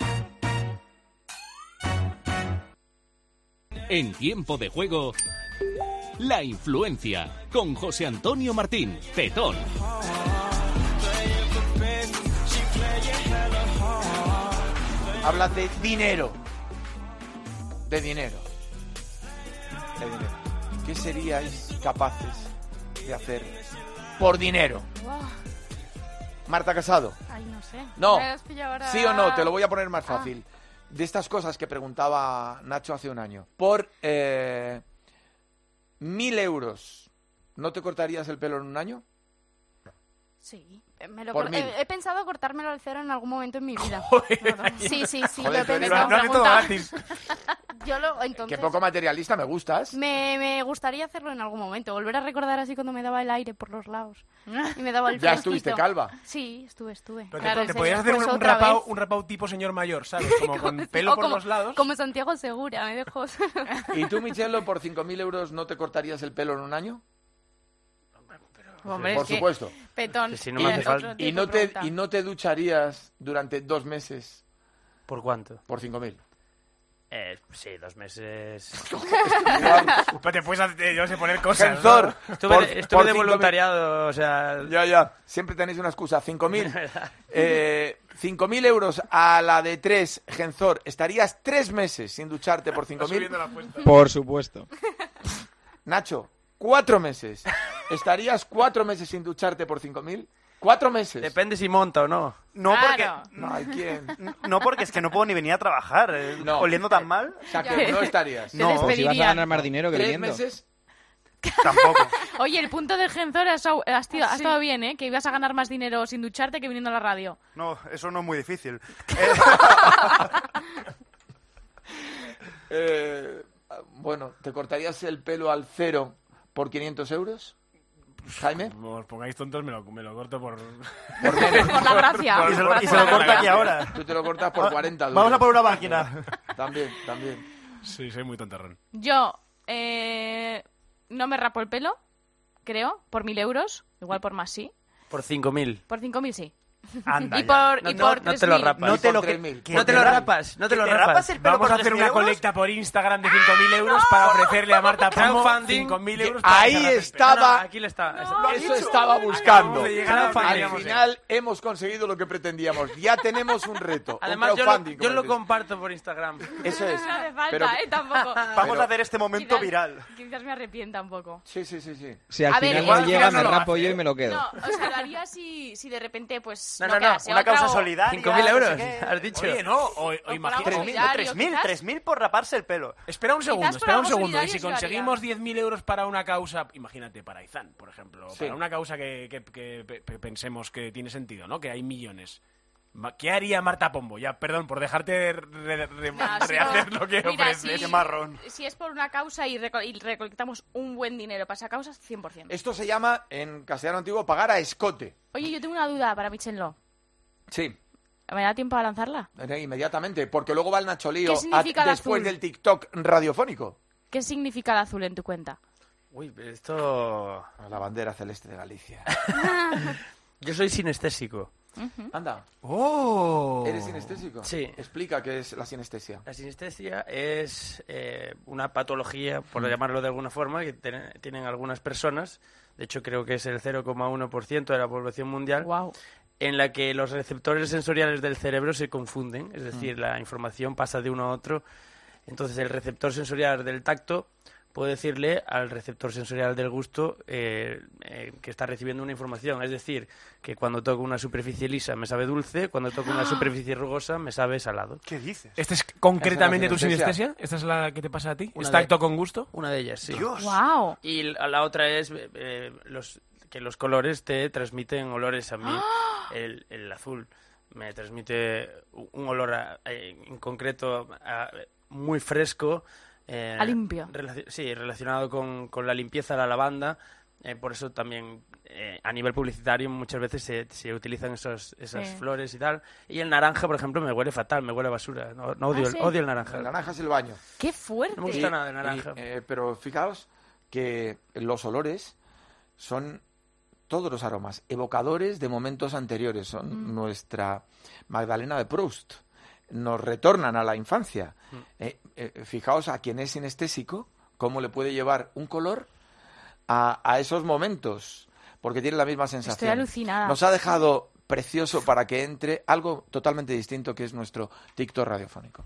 Speaker 11: En Tiempo de Juego, La Influencia, con José Antonio Martín, Petón.
Speaker 2: Habla de dinero. De dinero. De dinero. ¿Qué seríais capaces de hacer por dinero?
Speaker 3: Buah,
Speaker 2: Marta Casado.
Speaker 3: ay, no sé.
Speaker 2: No.
Speaker 3: Me has pillado ahora.
Speaker 2: ¿Sí o no? Te lo voy a poner más
Speaker 3: Ah.
Speaker 2: fácil. De estas cosas que preguntaba Nacho hace un año. Por eh, mil euros, ¿no te cortarías el pelo en un año?
Speaker 3: Sí. eh, Me lo
Speaker 2: Por
Speaker 3: cor-
Speaker 2: mil.
Speaker 3: he, he pensado cortármelo al cero en algún momento en mi vida. Sí, sí, sí.
Speaker 2: Joder,
Speaker 3: lo he
Speaker 2: tú eres-
Speaker 3: pensado.
Speaker 6: Lo haces todo gratis.
Speaker 3: Yo lo, entonces,
Speaker 2: Qué poco materialista, me gustas.
Speaker 3: me, me gustaría hacerlo en algún momento. Volver a recordar así cuando me daba el aire por los lados. Y me daba el
Speaker 2: Ya
Speaker 3: fresquito.
Speaker 2: estuviste calva.
Speaker 3: Sí, estuve, estuve.
Speaker 6: Pero
Speaker 3: Claro,
Speaker 6: te, te
Speaker 3: sí.
Speaker 6: podrías hacer
Speaker 3: Pues
Speaker 6: un, un
Speaker 3: otra
Speaker 6: rapao,
Speaker 3: vez.
Speaker 6: un rapao tipo señor mayor, ¿sabes? Como con pelo
Speaker 3: O
Speaker 6: por
Speaker 3: como-
Speaker 6: los lados.
Speaker 3: Como Santiago Segura, me dejó.
Speaker 2: ¿Y tú, Michelo, por cinco mil euros no te cortarías el pelo en un año?
Speaker 5: Hombre,
Speaker 2: Por
Speaker 5: es que,
Speaker 2: supuesto.
Speaker 5: Petón,
Speaker 8: Que si no
Speaker 2: Y,
Speaker 8: me hace
Speaker 5: otro
Speaker 8: falta.
Speaker 5: tipo
Speaker 2: y no
Speaker 5: de
Speaker 2: te,
Speaker 5: pregunta.
Speaker 2: ¿Y no te ducharías durante dos meses
Speaker 8: ¿Por cuánto?
Speaker 2: por cinco mil?
Speaker 8: Eh, sí, dos meses.
Speaker 6: Pues te puedes hacer, yo sé, poner cosas,
Speaker 2: Genzor,
Speaker 6: ¿no?
Speaker 8: Estuve,
Speaker 2: por-
Speaker 8: estuve
Speaker 2: por
Speaker 8: de
Speaker 2: cinco mil.
Speaker 8: voluntariado, o sea...
Speaker 2: Ya, ya. Siempre tenéis una excusa. cinco mil. Eh, cinco mil euros a la de tres, Genzor. Estarías tres meses sin ducharte por cinco
Speaker 6: Está
Speaker 2: mil.
Speaker 6: subiendo la apuesta.
Speaker 7: Por supuesto.
Speaker 2: Nacho, cuatro meses. ¿Estarías cuatro meses sin ducharte por cinco mil? ¿Cuatro meses?
Speaker 8: Depende si monta o no.
Speaker 4: No,
Speaker 5: Claro.
Speaker 2: No hay quien.
Speaker 4: porque, no porque es que no puedo ni venir a trabajar. eh,
Speaker 2: No.
Speaker 4: Oliendo tan mal,
Speaker 2: O sea, que no estarías.
Speaker 5: Te
Speaker 4: No,
Speaker 7: O si vas a
Speaker 5: despedirían.
Speaker 7: ganar más dinero que
Speaker 2: ¿Tres
Speaker 7: viviendo.
Speaker 2: meses?
Speaker 4: tampoco.
Speaker 5: Oye, el punto de Genzor ha, estado- ha estado- ha estado bien, ¿eh? Que ibas a ganar más dinero sin ducharte que viniendo a la radio.
Speaker 4: No, eso no es muy difícil.
Speaker 2: Eh, bueno, ¿te cortarías el pelo al cero por quinientos euros? Jaime.
Speaker 6: Como os pongáis tontos, me lo, me lo corto por...
Speaker 2: Por menos.
Speaker 5: Por la gracia.
Speaker 4: Y se lo, y se lo corta aquí ahora.
Speaker 2: Tú te lo cortas por cuarenta duros.
Speaker 4: Vamos a por una máquina.
Speaker 2: También, también.
Speaker 6: Sí, soy muy tontarrón.
Speaker 5: Yo eh, no me rapo el pelo, creo, por mil euros. Igual por más sí.
Speaker 8: Por cinco mil.
Speaker 5: Por cinco mil sí.
Speaker 4: Anda
Speaker 5: Y
Speaker 4: ya.
Speaker 5: por,
Speaker 8: No,
Speaker 5: y
Speaker 8: no,
Speaker 5: por
Speaker 8: no
Speaker 5: tres
Speaker 8: te lo
Speaker 5: mil.
Speaker 8: rapas.
Speaker 4: No te lo
Speaker 2: por
Speaker 4: que,
Speaker 2: tres mil.
Speaker 4: que
Speaker 8: No te lo
Speaker 4: ra-
Speaker 8: rapas, no te
Speaker 4: que
Speaker 8: lo
Speaker 4: te
Speaker 8: rapas.
Speaker 4: rapas el pelo
Speaker 6: Vamos
Speaker 4: por
Speaker 6: a hacer
Speaker 4: tres mil
Speaker 6: una
Speaker 4: euros.
Speaker 6: colecta por Instagram de cinco mil euros para ofrecerle a Marta Pombo
Speaker 8: Crowdfunding.
Speaker 6: cinco mil euros para
Speaker 2: Ahí
Speaker 6: que se rape el
Speaker 2: estaba-
Speaker 8: No, no, aquí le está.
Speaker 2: Eso estaba buscando.
Speaker 6: Acabamos de llegar a
Speaker 2: Al
Speaker 6: crowdfunding.
Speaker 2: final hemos conseguido lo que pretendíamos. Ya tenemos un reto.
Speaker 8: Además,
Speaker 2: un
Speaker 8: yo lo,
Speaker 2: crowdfunding,
Speaker 8: yo
Speaker 2: como
Speaker 8: lo
Speaker 2: dices.
Speaker 8: comparto por Instagram.
Speaker 2: Eso es.
Speaker 5: No hace falta,
Speaker 2: Pero-
Speaker 5: ¿eh? Tampoco.
Speaker 4: Vamos
Speaker 2: Pero-
Speaker 4: a hacer este momento
Speaker 5: Quizás-
Speaker 4: viral.
Speaker 5: Quizás me arrepienta un poco.
Speaker 2: Sí, sí, sí, sí.
Speaker 7: Si al
Speaker 5: A ver,
Speaker 7: final
Speaker 5: igual
Speaker 7: no
Speaker 5: al
Speaker 7: llega,
Speaker 5: final
Speaker 7: me
Speaker 5: no lo
Speaker 7: rapo
Speaker 6: hace,
Speaker 7: yo
Speaker 6: ¿eh?
Speaker 7: y me lo quedo.
Speaker 5: No, o sea, lo haría si, si de repente, pues,
Speaker 8: No,
Speaker 5: no,
Speaker 8: no, no,
Speaker 5: quedase
Speaker 4: Una
Speaker 5: otra
Speaker 4: causa
Speaker 5: o-
Speaker 4: solidaria.
Speaker 8: cinco mil
Speaker 4: no sé
Speaker 8: euros,
Speaker 4: qué.
Speaker 8: has dicho.
Speaker 6: Oye, no, o, o
Speaker 5: por
Speaker 6: imagina...
Speaker 5: algo
Speaker 4: Tres mil,
Speaker 5: solidario,
Speaker 4: tres mil,
Speaker 5: quizás.
Speaker 4: tres mil por raparse el pelo.
Speaker 6: Espera un segundo,
Speaker 5: por
Speaker 6: espera un
Speaker 5: algo
Speaker 6: segundo. Y
Speaker 5: solidario
Speaker 6: si
Speaker 5: sí lo haría.
Speaker 6: conseguimos diez mil euros para una causa, imagínate, para Izan, por ejemplo,
Speaker 2: Sí.
Speaker 6: para una causa que, que- que pe- pe- pensemos que tiene sentido, ¿no? Que hay millones. Va- ¿Qué haría Marta Pombo? Ya, perdón, por dejarte re- re-
Speaker 5: No, si
Speaker 6: rehacer
Speaker 5: no-
Speaker 6: lo que
Speaker 5: mira,
Speaker 6: ofreces.
Speaker 5: si-
Speaker 4: Qué marrón.
Speaker 5: Si es por una causa y, reco- y recolectamos un buen dinero para esa causa, cien por ciento.
Speaker 2: Esto se llama, en castellano antiguo, pagar a escote.
Speaker 5: Oye, yo tengo una duda para Michello.
Speaker 2: Sí.
Speaker 5: ¿Me da tiempo a lanzarla?
Speaker 2: Eh, Inmediatamente, porque luego va el Nacholío
Speaker 5: ¿Qué significa el
Speaker 2: después
Speaker 5: azul?
Speaker 2: del TikTok radiofónico.
Speaker 5: ¿Qué significa el azul en tu cuenta?
Speaker 8: Uy, esto...
Speaker 2: La bandera celeste de Galicia.
Speaker 8: Yo soy sinestésico.
Speaker 5: Ujú.
Speaker 2: Anda.
Speaker 6: ¡Oh!
Speaker 2: ¿Eres sinestésico?
Speaker 8: Sí.
Speaker 2: Explica qué es la sinestesia.
Speaker 8: La sinestesia es eh, una patología, por llamarlo de alguna forma, que ten- tienen algunas personas, de hecho creo que es el cero coma uno por ciento de la población mundial,
Speaker 5: Wow.
Speaker 8: en la que los receptores sensoriales del cerebro se confunden, es decir, la información pasa de uno a otro. Entonces el receptor sensorial del tacto puede decirle al receptor sensorial del gusto eh, eh, que está recibiendo una información. Es decir, que cuando toco una superficie lisa me sabe dulce, cuando toco una superficie rugosa me sabe salado.
Speaker 4: ¿Qué dices?
Speaker 6: ¿Esta es concretamente
Speaker 2: ¿Esa
Speaker 6: tu
Speaker 2: es la sinestesia?
Speaker 6: sinestesia? ¿Esta es la que te pasa a ti?
Speaker 8: Una
Speaker 6: ¿Es
Speaker 8: de-
Speaker 6: tacto con gusto?
Speaker 8: Una de ellas, sí.
Speaker 4: Dios.
Speaker 5: Wow.
Speaker 8: Y la, la otra es eh, los, que los colores te transmiten olores a mí. El, el azul me transmite un olor a- eh, en concreto a- muy fresco. eh,
Speaker 5: A limpio.
Speaker 8: relaci- sí, relacionado con, con la limpieza, la lavanda. eh, por eso también eh, a nivel publicitario muchas veces se, se utilizan esos, esas
Speaker 5: Sí.
Speaker 8: flores y tal. Y el naranja, por ejemplo, me huele fatal, me huele a basura. No, no odio,
Speaker 5: ¿Ah,
Speaker 8: el-
Speaker 5: sí?
Speaker 8: odio el naranja.
Speaker 2: El naranja es el baño.
Speaker 5: ¡Qué fuerte!
Speaker 8: No me gusta nada el naranja.
Speaker 2: Y, eh, pero fijaos que los olores son todos los aromas evocadores de momentos anteriores. Son nuestra Magdalena de Proust. Nos retornan a la infancia. Eh, eh, fijaos a quien es sinestésico, cómo le puede llevar un color a, a esos momentos, porque tiene la misma sensación.
Speaker 5: Estoy alucinada.
Speaker 2: Nos ha dejado precioso para que entre algo totalmente distinto, que es nuestro TikTok radiofónico.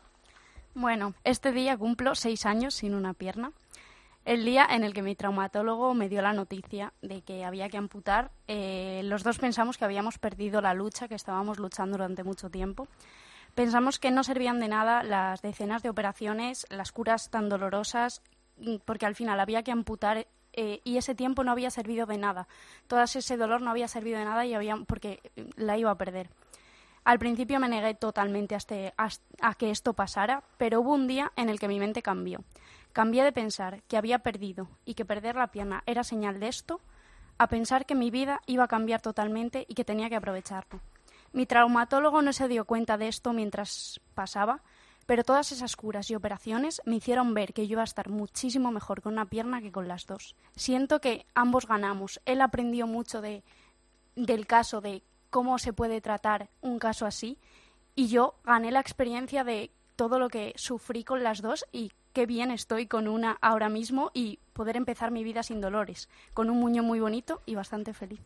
Speaker 3: Bueno, este día cumplo seis años sin una pierna. El día en el que mi traumatólogo me dio la noticia de que había que amputar, eh, los dos pensamos que habíamos perdido la lucha, que estábamos luchando durante mucho tiempo. Pensamos que no servían de nada las decenas de operaciones, las curas tan dolorosas, mm, porque al final había que amputar eh, y ese tiempo no había servido de nada. Todo ese dolor no había servido de nada y había, porque eh, la iba a perder. Al principio me negué totalmente a, este, a, a que esto pasara, pero hubo un día en el que mi mente cambió. Cambié de pensar que había perdido y que perder la pierna era señal de esto, a pensar que mi vida iba a cambiar totalmente y que tenía que aprovecharlo. Mi traumatólogo no se dio cuenta de esto mientras pasaba, pero todas esas curas y operaciones me hicieron ver que yo iba a estar muchísimo mejor con una pierna que con las dos. Siento que ambos ganamos. Él aprendió mucho de, del caso, de cómo se puede tratar un caso así, y yo gané la experiencia de todo lo que sufrí con las dos y qué bien estoy con una ahora mismo y poder empezar mi vida sin dolores, con un muño muy bonito y bastante feliz.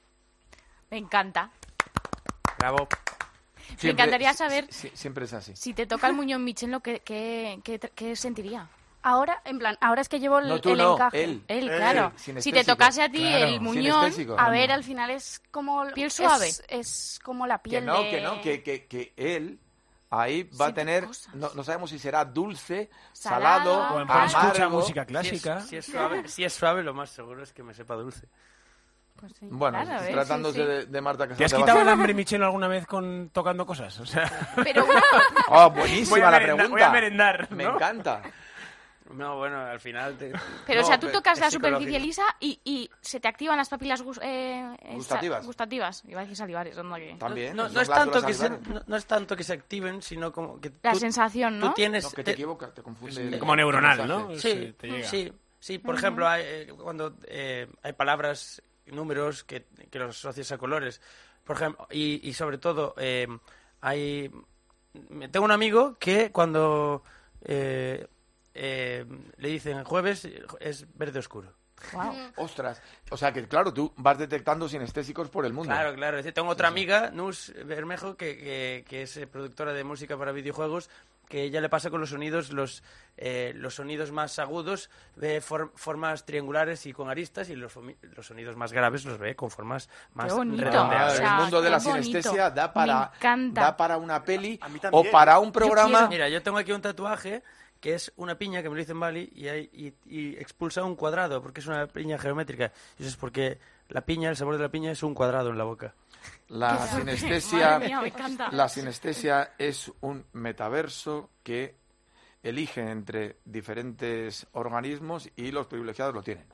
Speaker 5: Me encanta.
Speaker 8: Bravo.
Speaker 5: Me encantaría saber
Speaker 2: si- si- siempre es así.
Speaker 5: si te toca el muñón Michel, lo que, que, que, que sentiría.
Speaker 3: Ahora, en plan, ahora es que llevo el,
Speaker 2: No, tú
Speaker 3: el
Speaker 2: no,
Speaker 3: encaje.
Speaker 2: él.
Speaker 5: Él,
Speaker 2: Él,
Speaker 5: claro. Si
Speaker 2: sinestésico.
Speaker 5: te tocase a ti
Speaker 6: Claro.
Speaker 5: el muñón,
Speaker 2: Sinestésico.
Speaker 3: A ver, al final es como...
Speaker 5: Piel
Speaker 3: es-
Speaker 5: suave.
Speaker 3: Es, como la
Speaker 2: Que
Speaker 3: piel
Speaker 2: no,
Speaker 3: de...
Speaker 2: que no, que, que, que él ahí va a
Speaker 5: Siente
Speaker 2: tener,
Speaker 5: cosas.
Speaker 2: no, no sabemos si será dulce,
Speaker 5: Salado,
Speaker 2: salado,
Speaker 6: O a lo mejor
Speaker 5: Amargo.
Speaker 6: escucha música
Speaker 8: Si es,
Speaker 6: clásica.
Speaker 8: si es suave, si es suave, lo más seguro es que me sepa dulce.
Speaker 3: Pues sí.
Speaker 2: Bueno,
Speaker 5: Claro, ¿ves?
Speaker 2: tratándose
Speaker 5: Sí, sí.
Speaker 2: De, de Marta
Speaker 6: ¿Te has
Speaker 2: Casal.
Speaker 6: quitado el hambre, Michel, alguna vez con tocando cosas? O sea,
Speaker 5: Pero una-
Speaker 2: Oh,
Speaker 6: voy
Speaker 2: buenísima
Speaker 6: a,
Speaker 2: la
Speaker 6: merendar,
Speaker 2: pregunta.
Speaker 6: voy a merendar.
Speaker 2: Me
Speaker 6: ¿no?
Speaker 2: encanta.
Speaker 8: No, bueno, al final... Te...
Speaker 5: Pero,
Speaker 2: No,
Speaker 5: o sea, tú
Speaker 2: pero
Speaker 5: tocas
Speaker 8: es
Speaker 5: la superficie
Speaker 8: psicológico.
Speaker 5: lisa y, y se te activan las papilas gus- eh, esa-
Speaker 2: Gustativas.
Speaker 5: gustativas. Iba a decir salivares, anda que...
Speaker 2: También.
Speaker 8: No,
Speaker 2: son
Speaker 8: no es tanto
Speaker 2: glándulas
Speaker 8: que se,
Speaker 2: salivares.
Speaker 8: no, no es tanto que se activen, sino como que
Speaker 5: La
Speaker 8: tú,
Speaker 5: sensación, ¿no?
Speaker 8: tú tienes...
Speaker 2: No, que te
Speaker 8: te-
Speaker 2: equivocas, te confunde.
Speaker 6: Como neuronal,
Speaker 2: el
Speaker 6: ¿no?
Speaker 2: mensaje.
Speaker 8: Sí,
Speaker 6: Se te llega.
Speaker 8: sí, sí. Por ejemplo, hay, eh, cuando eh, hay palabras, números que, que los asocias a colores, por ejemplo, y, y sobre todo eh, hay... Tengo un amigo que cuando eh, eh, le dicen jueves es verde oscuro.
Speaker 5: Guau.
Speaker 2: Ostras. O sea que, claro, tú vas detectando sinestésicos por el mundo.
Speaker 8: Claro, claro. Es decir, tengo otra amiga, Nus Bermejo, que, que, que es eh, productora de música para videojuegos, que ella le pasa con los sonidos, los, eh, los sonidos más agudos ve for- formas triangulares y con aristas, y los, fomi- los sonidos más graves los ve con formas más
Speaker 5: Qué bonito.
Speaker 2: Ah,
Speaker 8: redondeadas.
Speaker 5: O sea,
Speaker 2: el mundo de
Speaker 5: qué
Speaker 2: la
Speaker 5: bonito.
Speaker 2: sinestesia da
Speaker 5: Me
Speaker 2: para,
Speaker 5: encanta.
Speaker 2: da para una peli
Speaker 4: A mí también.
Speaker 2: o para un programa.
Speaker 5: quiero.
Speaker 8: Mira, yo tengo aquí un tatuaje que es una piña que me lo hizo en Bali y, hay, y, y expulsa un cuadrado, porque es una piña geométrica. Y eso es porque la piña, el sabor de la piña es un cuadrado en la boca.
Speaker 2: La
Speaker 5: Madre
Speaker 2: sinestesia,
Speaker 5: mía, me encanta.
Speaker 2: la sinestesia es un metaverso que elige entre diferentes organismos y los privilegiados lo tienen.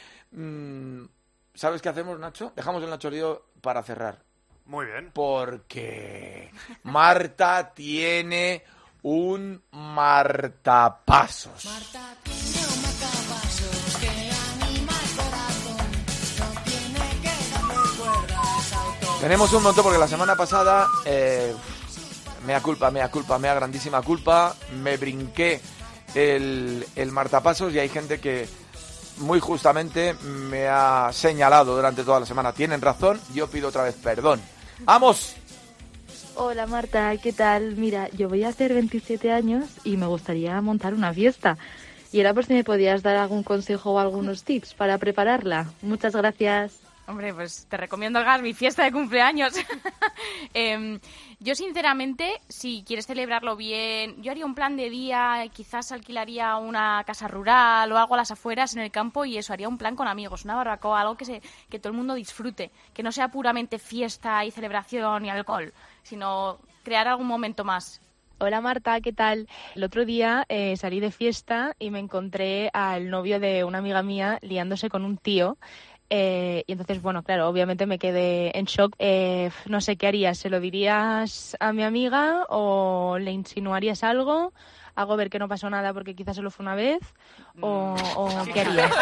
Speaker 2: Mm, ¿Sabes qué hacemos, Nacho? Dejamos el Nacho Lío para cerrar.
Speaker 4: Muy bien.
Speaker 2: Porque Marta tiene un martapasos.
Speaker 1: Marta tiene un marcapasos que anima el corazón. No tiene que darle cuerda, es autor.
Speaker 2: Tenemos un montón porque la semana pasada, eh, mea culpa, mea culpa, mea grandísima culpa, me brinqué el, el martapasos y hay gente que muy justamente me ha señalado durante toda la semana. Tienen razón, yo pido otra vez perdón. ¡Vamos!
Speaker 12: Hola Marta, ¿qué tal? Mira, yo voy a hacer veintisiete años y me gustaría montar una fiesta. Y era por si me podías dar algún consejo o algunos tips para prepararla. Muchas gracias.
Speaker 5: Hombre, pues te recomiendo hagas mi fiesta de cumpleaños. eh, yo, sinceramente, si quieres celebrarlo bien, yo haría un plan de día, quizás alquilaría una casa rural o algo a las afueras en el campo y eso, haría un plan con amigos, una barbacoa, algo que, se, que todo el mundo disfrute, que no sea puramente fiesta y celebración y alcohol, sino crear algún momento más.
Speaker 12: Hola Marta, ¿qué tal? El otro día eh, salí de fiesta y me encontré al novio de una amiga mía liándose con un tío. Eh, y entonces, bueno, claro, obviamente me quedé en shock. Eh, no sé qué harías, ¿se lo dirías a mi amiga o le insinuarías algo? ¿Hago ver que no pasó nada porque quizás solo fue una vez? ¿O, o qué harías?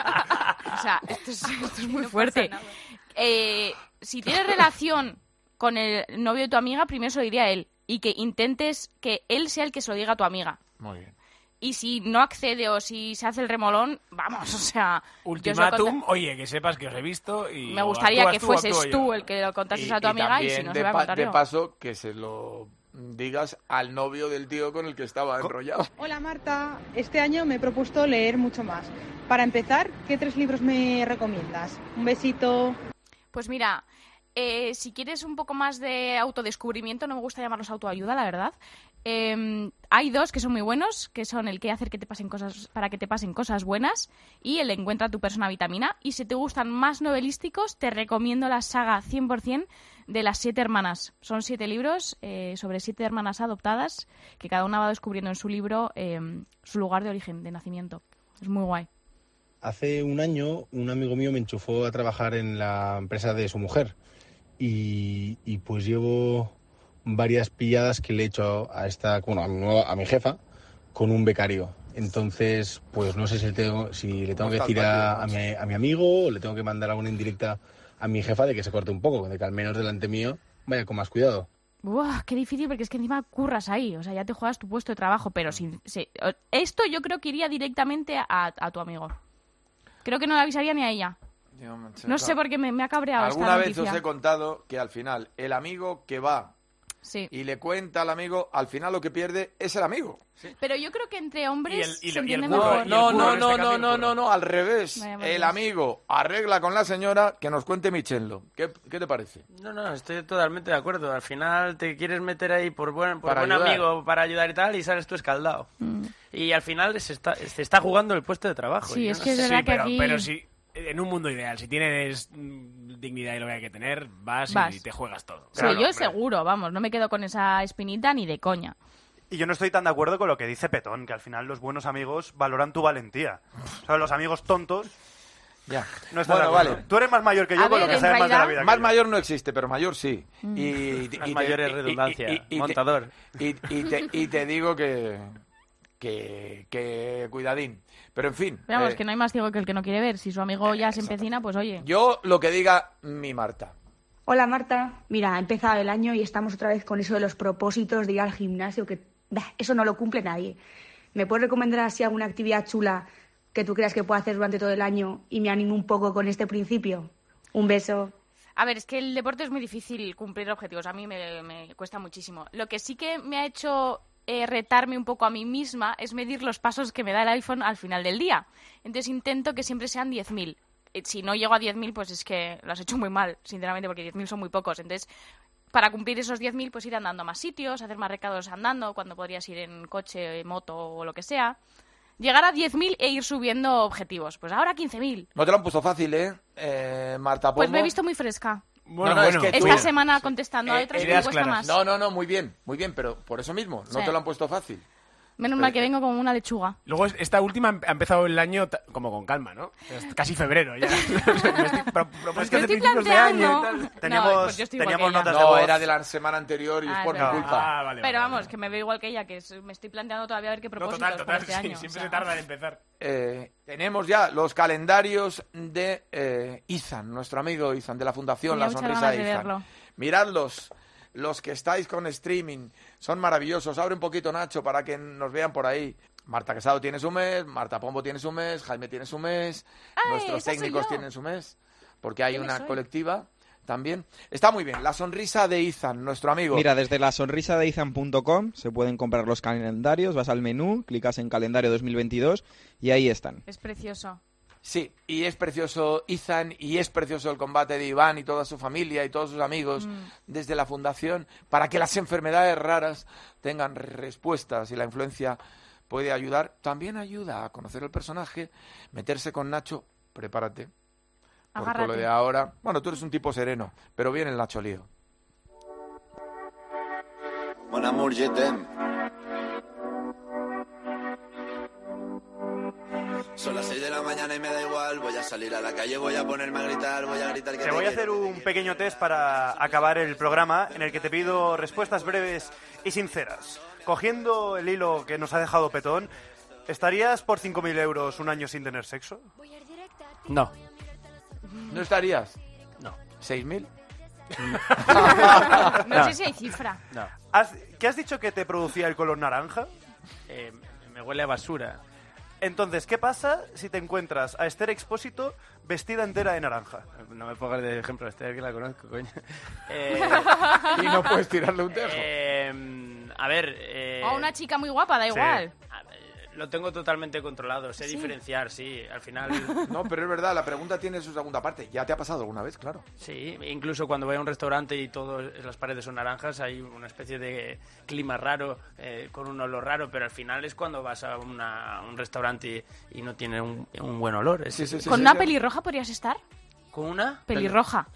Speaker 5: O sea, esto es, esto es muy no fuerte. Eh, si tienes relación con el novio de tu amiga, primero se lo diría a él. Y que intentes que él sea el que se lo diga a tu amiga.
Speaker 2: Muy bien.
Speaker 5: Y si no accede o si se hace el remolón, vamos, o sea...
Speaker 6: Ultimátum, oye, que sepas que os he visto y...
Speaker 5: Me gustaría que
Speaker 6: tú,
Speaker 5: fueses
Speaker 6: tú,
Speaker 5: tú el que lo contases
Speaker 2: y,
Speaker 5: a tu
Speaker 2: y
Speaker 5: amiga y si no se va a contar
Speaker 2: de
Speaker 5: yo.
Speaker 2: paso, que se lo digas al novio del tío con el que estaba enrollado.
Speaker 13: Hola Marta, este año me he propuesto leer mucho más. Para empezar, ¿qué tres libros me recomiendas? Un besito.
Speaker 5: Pues mira... Eh, si quieres un poco más de autodescubrimiento, no me gusta llamarlos autoayuda, la verdad. Eh, hay dos que son muy buenos, que son el que hacer que te pasen cosas para que te pasen cosas buenas y el de encuentra tu persona vitamina. Y si te gustan más novelísticos, te recomiendo la saga cien por ciento de las siete hermanas. Son siete libros eh, sobre siete hermanas adoptadas que cada una va descubriendo en su libro eh, su lugar de origen, de nacimiento. Es muy guay.
Speaker 14: Hace un año un amigo mío me enchufó a trabajar en la empresa de su mujer. Y, y pues llevo varias pilladas que le he hecho a esta, bueno, a mi, nueva, a mi jefa con un becario. Entonces, pues no sé si le tengo, si le tengo que decir a, a, mi, a mi amigo o le tengo que mandar alguna indirecta a mi jefa de que se corte un poco, de que al menos delante mío vaya con más cuidado.
Speaker 5: Buah, qué difícil porque es que encima curras ahí, o sea, ya te juegas tu puesto de trabajo, pero sin, sí, esto yo creo que iría directamente a, a tu amigo. Creo que no le avisaría ni a ella. No sé por qué me, me ha cabreado esta
Speaker 2: Alguna vez
Speaker 5: noticia.
Speaker 2: os he contado que al final el amigo que va
Speaker 5: sí.
Speaker 2: y le cuenta al amigo, al final lo que pierde es el amigo.
Speaker 5: Sí. Pero yo creo que entre hombres
Speaker 2: Y el- y
Speaker 5: se
Speaker 2: lo- y el
Speaker 5: entiende
Speaker 2: curro,
Speaker 5: mejor.
Speaker 2: No,
Speaker 6: el
Speaker 2: no,
Speaker 6: curro, en
Speaker 2: no,
Speaker 6: este caso,
Speaker 2: no,
Speaker 6: el
Speaker 2: no,
Speaker 6: curro.
Speaker 2: no, no, al revés.
Speaker 5: Vaya por
Speaker 2: El
Speaker 5: Dios.
Speaker 2: amigo arregla con la señora que nos cuente Michello. ¿Qué, qué te parece?
Speaker 8: No, no, estoy totalmente de acuerdo. Al final te quieres meter ahí por buen, por
Speaker 2: Para
Speaker 8: buen
Speaker 2: ayudar.
Speaker 8: amigo para ayudar y tal y sales tú escaldado.
Speaker 5: Mm.
Speaker 8: Y al final se está, se está jugando el puesto de trabajo.
Speaker 5: Sí,
Speaker 8: Yo
Speaker 5: es
Speaker 8: no
Speaker 5: que es
Speaker 8: sé.
Speaker 5: verdad
Speaker 6: Sí,
Speaker 5: que
Speaker 6: pero,
Speaker 5: aquí...
Speaker 6: pero si en un mundo ideal, si tienes mm, dignidad y lo que hay que tener, vas,
Speaker 5: Vas.
Speaker 6: y te juegas todo.
Speaker 5: Sí, yo seguro, vamos, no me quedo con esa espinita ni de coña.
Speaker 4: Y yo no estoy tan de acuerdo con lo que dice Petón, que al final los buenos amigos valoran tu valentía. O sea, los amigos tontos
Speaker 2: Ya.
Speaker 4: no están
Speaker 2: Bueno,
Speaker 4: de acuerdo.
Speaker 2: vale.
Speaker 4: Tú eres más mayor que yo,
Speaker 5: A
Speaker 4: con
Speaker 5: ver,
Speaker 4: lo que
Speaker 5: en
Speaker 4: sabes más de la
Speaker 5: realidad-
Speaker 4: vida que
Speaker 2: Más
Speaker 4: yo.
Speaker 2: mayor no existe, pero mayor sí.
Speaker 5: Mm.
Speaker 2: Y, y-
Speaker 8: Más
Speaker 2: y
Speaker 8: mayor
Speaker 2: te-
Speaker 8: es
Speaker 2: y-
Speaker 8: redundancia,
Speaker 2: y- y- y te-
Speaker 8: montador.
Speaker 2: Y, y te, y te digo que, que, que cuidadín. Pero en fin.
Speaker 5: Pero vamos,
Speaker 2: eh,
Speaker 5: que no hay más ciego que el que no quiere ver. Si su amigo ya se empecina, pues oye.
Speaker 2: Yo lo que diga mi Marta.
Speaker 15: Hola Marta, mira, ha empezado el año y estamos otra vez con eso de los propósitos de ir al gimnasio, que bah, eso no lo cumple nadie. ¿Me puedes recomendar así alguna actividad chula que tú creas que puedo hacer durante todo el año y me animo un poco con este principio? Un beso.
Speaker 5: A ver, es que el deporte es muy difícil cumplir objetivos. A mí me, me cuesta muchísimo. Lo que sí que me ha hecho eh, retarme un poco a mí misma es medir los pasos que me da el iPhone al final del día. Entonces intento que siempre sean diez mil. Eh, Si no llego a diez mil, pues es que lo has hecho muy mal, sinceramente, porque diez mil son muy pocos. Entonces, para cumplir esos diez mil, pues ir andando a más sitios, hacer más recados andando, cuando podrías ir en coche, moto o lo que sea. Llegar a diez mil e ir subiendo objetivos. Pues ahora quince mil.
Speaker 2: No te lo han puesto fácil, ¿eh? eh Marta Pombo.
Speaker 5: Pues me he visto muy fresca.
Speaker 6: Bueno,
Speaker 2: No, no, es
Speaker 6: bueno.
Speaker 2: que
Speaker 5: Esta
Speaker 2: tú-
Speaker 5: semana contestando a
Speaker 2: Eh,
Speaker 5: otras que
Speaker 2: ideas
Speaker 5: me cuesta
Speaker 6: claras.
Speaker 5: más.
Speaker 2: No, no, no, muy bien, muy bien, pero por eso mismo, no
Speaker 5: Sí.
Speaker 2: te lo han puesto fácil.
Speaker 5: Menos mal que vengo como una lechuga.
Speaker 6: Luego, es- esta última ha empezado el año ta- como con calma, ¿no? Es casi febrero ya. Me estoy pro- propuestas de
Speaker 5: estoy
Speaker 6: principios de año y
Speaker 5: planteando.
Speaker 6: tal.
Speaker 4: Teníamos,
Speaker 5: No, pues yo estoy igual
Speaker 4: teníamos
Speaker 5: que ella.
Speaker 4: notas de
Speaker 2: No,
Speaker 4: voz.
Speaker 2: era de la semana anterior y
Speaker 5: Ah,
Speaker 2: es por
Speaker 5: es
Speaker 2: mi
Speaker 5: verdad.
Speaker 2: culpa.
Speaker 6: Ah, vale,
Speaker 5: Pero
Speaker 6: vale,
Speaker 5: vamos,
Speaker 6: vale.
Speaker 5: que me veo igual que ella, que es- me estoy planteando todavía a ver qué
Speaker 6: No,
Speaker 5: propósitos
Speaker 6: total,
Speaker 5: para
Speaker 6: total,
Speaker 5: este
Speaker 6: sí,
Speaker 5: año.
Speaker 6: siempre
Speaker 5: o
Speaker 6: se
Speaker 5: sea.
Speaker 6: tarda en empezar.
Speaker 2: Eh, tenemos ya los calendarios de eh, Izan, nuestro amigo Izan, de la Fundación
Speaker 5: Tenía
Speaker 2: La
Speaker 5: muchas
Speaker 2: Sonrisa
Speaker 5: ganas
Speaker 2: de
Speaker 5: de
Speaker 2: Izan.
Speaker 5: verlo.
Speaker 2: Miradlos, los que estáis con streaming, son maravillosos. Abre un poquito, Nacho, para que nos vean por ahí. Marta Casado tiene su mes, Marta Pombo tiene su mes, Jaime tiene su mes,
Speaker 5: ¡Ay,
Speaker 2: nuestros
Speaker 5: esa soy
Speaker 2: técnicos
Speaker 5: yo!
Speaker 2: tienen su mes, porque hay
Speaker 5: ¿Qué mes
Speaker 2: una
Speaker 5: soy?
Speaker 2: colectiva también. Está muy bien, La Sonrisa de Izan, nuestro amigo.
Speaker 7: Mira, desde la sonrisa de izan punto com se pueden comprar los calendarios, vas al menú, clicas en calendario dos mil veintidós y ahí están.
Speaker 5: Es precioso.
Speaker 2: Sí, y es precioso Izan, y es precioso el combate de Iván y toda su familia y todos sus amigos
Speaker 5: Mm.
Speaker 2: desde la Fundación, para que las enfermedades raras tengan respuestas, y la influencia puede ayudar. También ayuda a conocer el personaje, meterse con Nacho, prepárate. Porque
Speaker 5: Agárrate.
Speaker 2: lo de ahora... Bueno, tú eres un tipo sereno, pero viene el Nacho Lío.
Speaker 16: Mon amour, je t'aime. Son las seis de la mañana y me da igual. Voy a salir a la calle, voy a ponerme a gritar, voy a gritar que
Speaker 4: Te
Speaker 16: te
Speaker 4: voy a
Speaker 16: quiero.
Speaker 4: hacer un pequeño test para acabar el programa en el que te pido respuestas breves y sinceras. Cogiendo el hilo que nos ha dejado Petón, ¿estarías por cinco mil euros un año sin tener sexo?
Speaker 8: No.
Speaker 2: ¿No estarías?
Speaker 8: No.
Speaker 2: ¿Seis mil?
Speaker 5: No sé si hay cifra.
Speaker 8: No.
Speaker 4: ¿Has- ¿Qué has dicho que te producía el color naranja?
Speaker 8: Eh, me huele a basura.
Speaker 4: Entonces, ¿qué pasa si te encuentras a Esther Expósito vestida entera de naranja?
Speaker 8: No me pongas de ejemplo a Esther, que la conozco, coño. Eh,
Speaker 2: Y no puedes tirarle un tejo.
Speaker 8: eh, a ver... eh,
Speaker 5: O una chica muy guapa, da
Speaker 8: sí.
Speaker 5: igual.
Speaker 8: A ver, lo tengo totalmente controlado, sé
Speaker 5: Sí.
Speaker 8: diferenciar, sí. Al final...
Speaker 2: No, pero es verdad, la pregunta tiene su segunda parte. ¿Ya te ha pasado alguna vez? Claro.
Speaker 8: Sí, incluso cuando voy a un restaurante y todas las paredes son naranjas, hay una especie de clima raro, eh, con un olor raro, pero al final es cuando vas a una- un restaurante y, y no tiene un, un buen olor. Es-
Speaker 2: Sí, sí, sí,
Speaker 5: ¿Con
Speaker 2: sí,
Speaker 5: una
Speaker 2: sí.
Speaker 5: pelirroja podrías estar?
Speaker 8: ¿Con una?
Speaker 5: Pelirroja.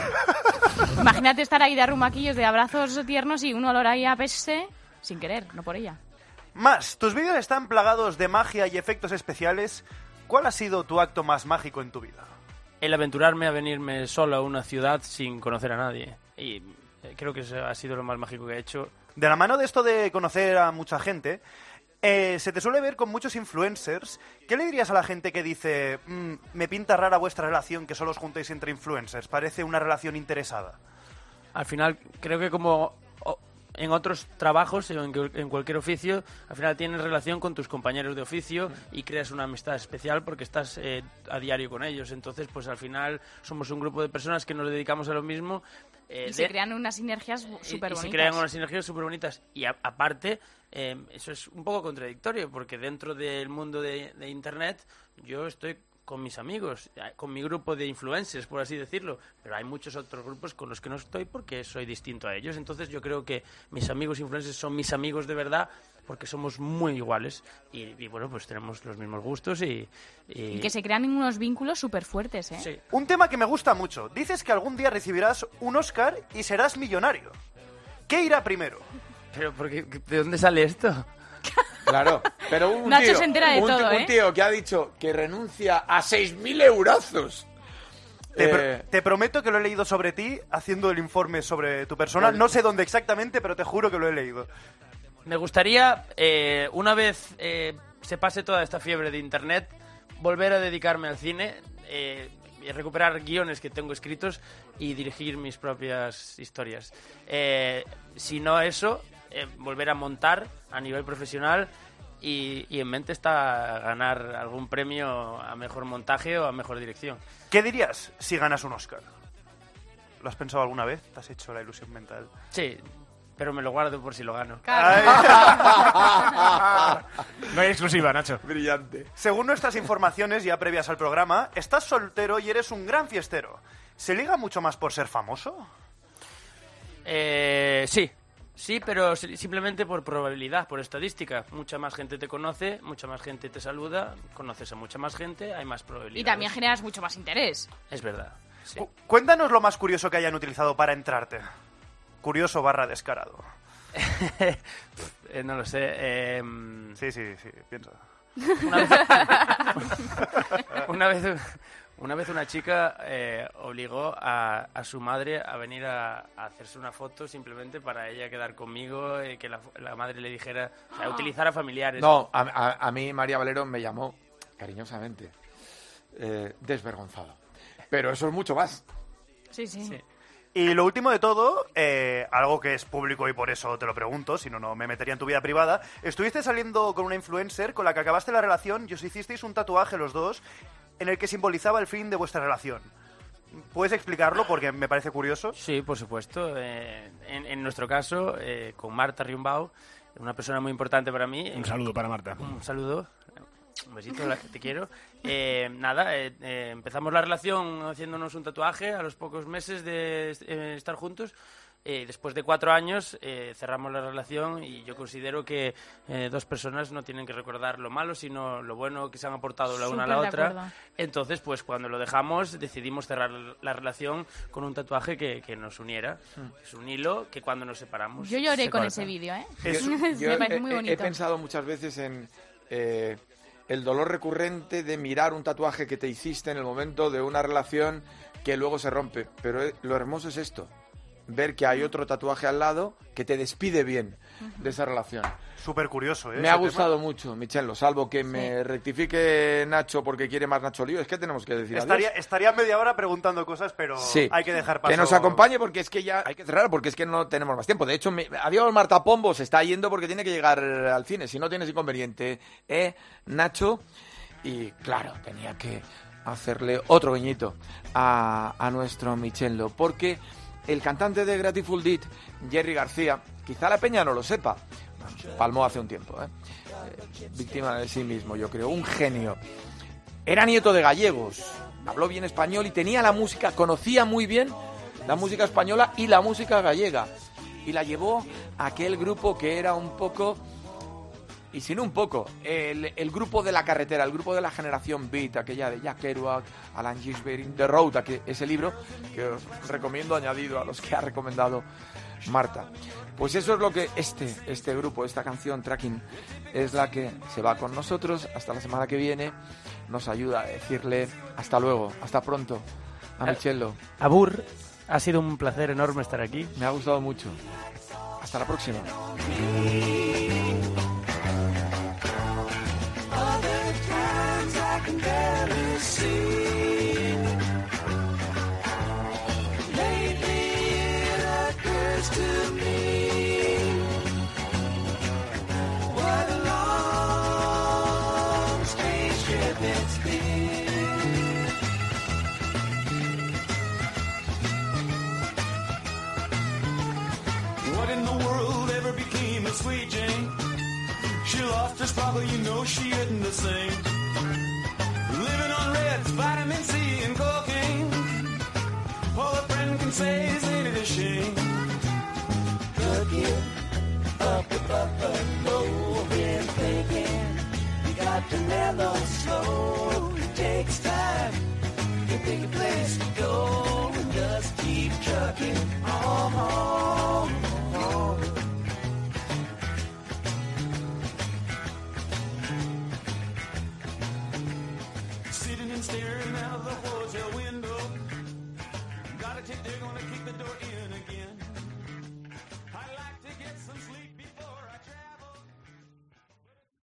Speaker 5: Imagínate estar ahí de arrumaquillos, de abrazos tiernos y un olor ahí a peste sin querer, no por ella.
Speaker 4: Más, tus vídeos están plagados de magia y efectos especiales. ¿Cuál ha sido tu acto más mágico en tu vida?
Speaker 8: El aventurarme a venirme solo a una ciudad sin conocer a nadie. Y eh, creo que eso ha sido lo más mágico que he hecho.
Speaker 4: De la mano de esto de conocer a mucha gente, eh, se te suele ver con muchos influencers. ¿Qué le dirías a la gente que dice, "Mm, me pinta rara vuestra relación, que solo os juntéis entre influencers? Parece una relación interesada"?
Speaker 8: Al final, creo que como o- en otros trabajos, en, que- en cualquier oficio, al final tienes relación con tus compañeros de oficio y creas una amistad especial porque estás eh, a diario con ellos. Entonces, pues al final somos un grupo de personas que nos dedicamos a lo mismo. eh,
Speaker 5: Y se
Speaker 8: de-
Speaker 5: crean unas sinergias
Speaker 8: y-
Speaker 5: súper
Speaker 8: y
Speaker 5: bonitas.
Speaker 8: se crean unas sinergias súper bonitas. Y a- aparte, eh, eso es un poco contradictorio, porque dentro del mundo de, de Internet yo estoy con mis amigos, eh, con mi grupo de influencers, por así decirlo, pero hay muchos otros grupos con los que no estoy porque soy distinto a ellos. Entonces yo creo que mis amigos influencers son mis amigos de verdad porque somos muy iguales y, y, bueno, pues tenemos los mismos gustos y... y-
Speaker 5: Y que se crean unos vínculos súper fuertes, ¿eh?
Speaker 8: Sí.
Speaker 4: Un tema que me gusta mucho. Dices que algún día recibirás un Oscar y serás millonario. ¿Qué irá primero?
Speaker 8: Pero porque, ¿de dónde sale esto?
Speaker 2: Claro, pero un
Speaker 5: Nacho
Speaker 2: tío,
Speaker 5: se entera de
Speaker 2: un,
Speaker 5: todo,
Speaker 2: un
Speaker 5: ¿eh?
Speaker 2: tío que ha dicho que renuncia a seis mil eurazos.
Speaker 4: Te, pro-
Speaker 2: Eh,
Speaker 4: te prometo que lo he leído sobre ti haciendo el informe sobre tu persona. No sé dónde exactamente, pero te juro que lo he leído.
Speaker 8: Me gustaría, eh, una vez eh, se pase toda esta fiebre de Internet, volver a dedicarme al cine, eh, y recuperar guiones que tengo escritos y dirigir mis propias historias. Eh, si no eso, eh, volver a montar a nivel profesional y, y en mente está ganar algún premio a mejor montaje o a mejor dirección.
Speaker 4: ¿Qué dirías si ganas un Oscar? ¿Lo has pensado alguna vez? ¿Te has hecho la ilusión mental?
Speaker 8: Sí, pero me lo guardo por si lo gano.
Speaker 6: No hay exclusiva, Nacho.
Speaker 2: Brillante.
Speaker 4: Según nuestras informaciones ya previas al programa, estás soltero y eres un gran fiestero. ¿Se liga mucho más por ser famoso?
Speaker 8: Eh, sí, sí, pero si- simplemente por probabilidad, por estadística. Mucha más gente te conoce, mucha más gente te saluda, conoces a mucha más gente, hay más probabilidades.
Speaker 5: Y también generas mucho más interés.
Speaker 8: Es verdad. Sí.
Speaker 4: Cu- Cuéntanos lo más curioso que hayan utilizado para entrarte. Curioso barra descarado.
Speaker 8: Eh, no lo sé. eh,
Speaker 4: Sí, sí, sí, piensa.
Speaker 8: Una vez, una vez, una vez una chica eh, obligó a, a su madre a venir a, a hacerse una foto simplemente para ella quedar conmigo y que la, la madre le dijera, o sea, utilizar a familiares.
Speaker 2: No, a, a- a mí María Valero me llamó cariñosamente, eh, desvergonzado. Pero eso es mucho más.
Speaker 5: Sí, sí. sí.
Speaker 4: Y lo último de todo, eh, algo que es público y por eso te lo pregunto, si no, no me metería en tu vida privada. Estuviste saliendo con una influencer con la que acabaste la relación y os hicisteis un tatuaje los dos en el que simbolizaba el fin de vuestra relación. ¿Puedes explicarlo? Porque me parece curioso.
Speaker 8: Sí, por supuesto. Eh, en, en nuestro caso, eh, con Marta Riumbau, una persona muy importante para mí.
Speaker 6: Un saludo para Marta.
Speaker 8: Un saludo. Un besito, te quiero. Eh, nada, eh, eh, empezamos la relación haciéndonos un tatuaje a los pocos meses de eh, estar juntos. Eh, después de cuatro años eh, cerramos la relación y yo considero que eh, dos personas no tienen que recordar lo malo, sino lo bueno que se han aportado la una a la
Speaker 5: Súper de
Speaker 8: otra.
Speaker 5: acuerdo.
Speaker 8: Entonces, pues cuando lo dejamos, decidimos cerrar la relación con un tatuaje que, que nos uniera. Es un hilo que cuando nos separamos
Speaker 5: Yo lloré
Speaker 8: se
Speaker 5: con
Speaker 8: corta.
Speaker 5: ese vídeo, ¿eh?
Speaker 2: Yo-
Speaker 5: Me
Speaker 2: yo
Speaker 5: parece
Speaker 2: he,
Speaker 5: muy
Speaker 2: he-
Speaker 5: bonito.
Speaker 2: he pensado muchas veces en eh, el dolor recurrente de mirar un tatuaje que te hiciste en el momento de una relación que luego se rompe. Pero eh, lo hermoso es esto, ver que hay otro tatuaje al lado que te despide bien de esa relación.
Speaker 4: Súper curioso, ¿eh?
Speaker 2: Me
Speaker 4: ese
Speaker 2: ha
Speaker 4: tema.
Speaker 2: gustado mucho, Michelo, salvo que me rectifique Nacho porque quiere más Nacho Lío. Es que tenemos que decir
Speaker 4: Estaría,
Speaker 2: adiós.
Speaker 4: estaría media hora preguntando cosas, pero
Speaker 2: Sí.
Speaker 4: hay que dejar paso.
Speaker 2: Que nos acompañe porque es que ya hay que cerrar, porque es que no tenemos más tiempo. De hecho, me- adiós Marta Pombo, se está yendo porque tiene que llegar al cine. Si no tienes inconveniente, ¿eh, Nacho? Y claro, tenía que hacerle otro guiñito a, a nuestro Michello, porque el cantante de Grateful Dead, Jerry García, quizá la peña no lo sepa, palmó hace un tiempo, ¿eh? Eh, víctima de sí mismo, yo creo, un genio. Era nieto de gallegos, habló bien español y tenía la música, conocía muy bien la música española y la música gallega. Y la llevó a aquel grupo que era un poco, y sin un poco, el, el grupo de la carretera, el grupo de la generación Beat, aquella de Jack Kerouac, Alan Gisbert, The Road, aquel- ese libro que os recomiendo añadido a los que ha recomendado Marta. Pues eso es lo que este, este grupo, esta canción, Tracking, es la que se va con nosotros hasta la semana que viene. Nos ayuda a decirle hasta luego, hasta pronto a Michello.
Speaker 8: Abur, ha sido un placer enorme estar aquí.
Speaker 2: Me ha gustado mucho. Hasta la próxima.
Speaker 1: Other times I can barely see. Lately it occurs to me what a long spaceship it's been.
Speaker 9: What in the world ever became of Sweet Jane? She lost her sparkle, you know she isn't the same. Living on reds, vitamin C and cocaine. All a friend can say is ain't it a shame?
Speaker 1: Look here, up above below, been thinking you got to mellow slow. It takes time to pick a place to go and just keep trucking on.
Speaker 9: Sitting and staring out the hotel window.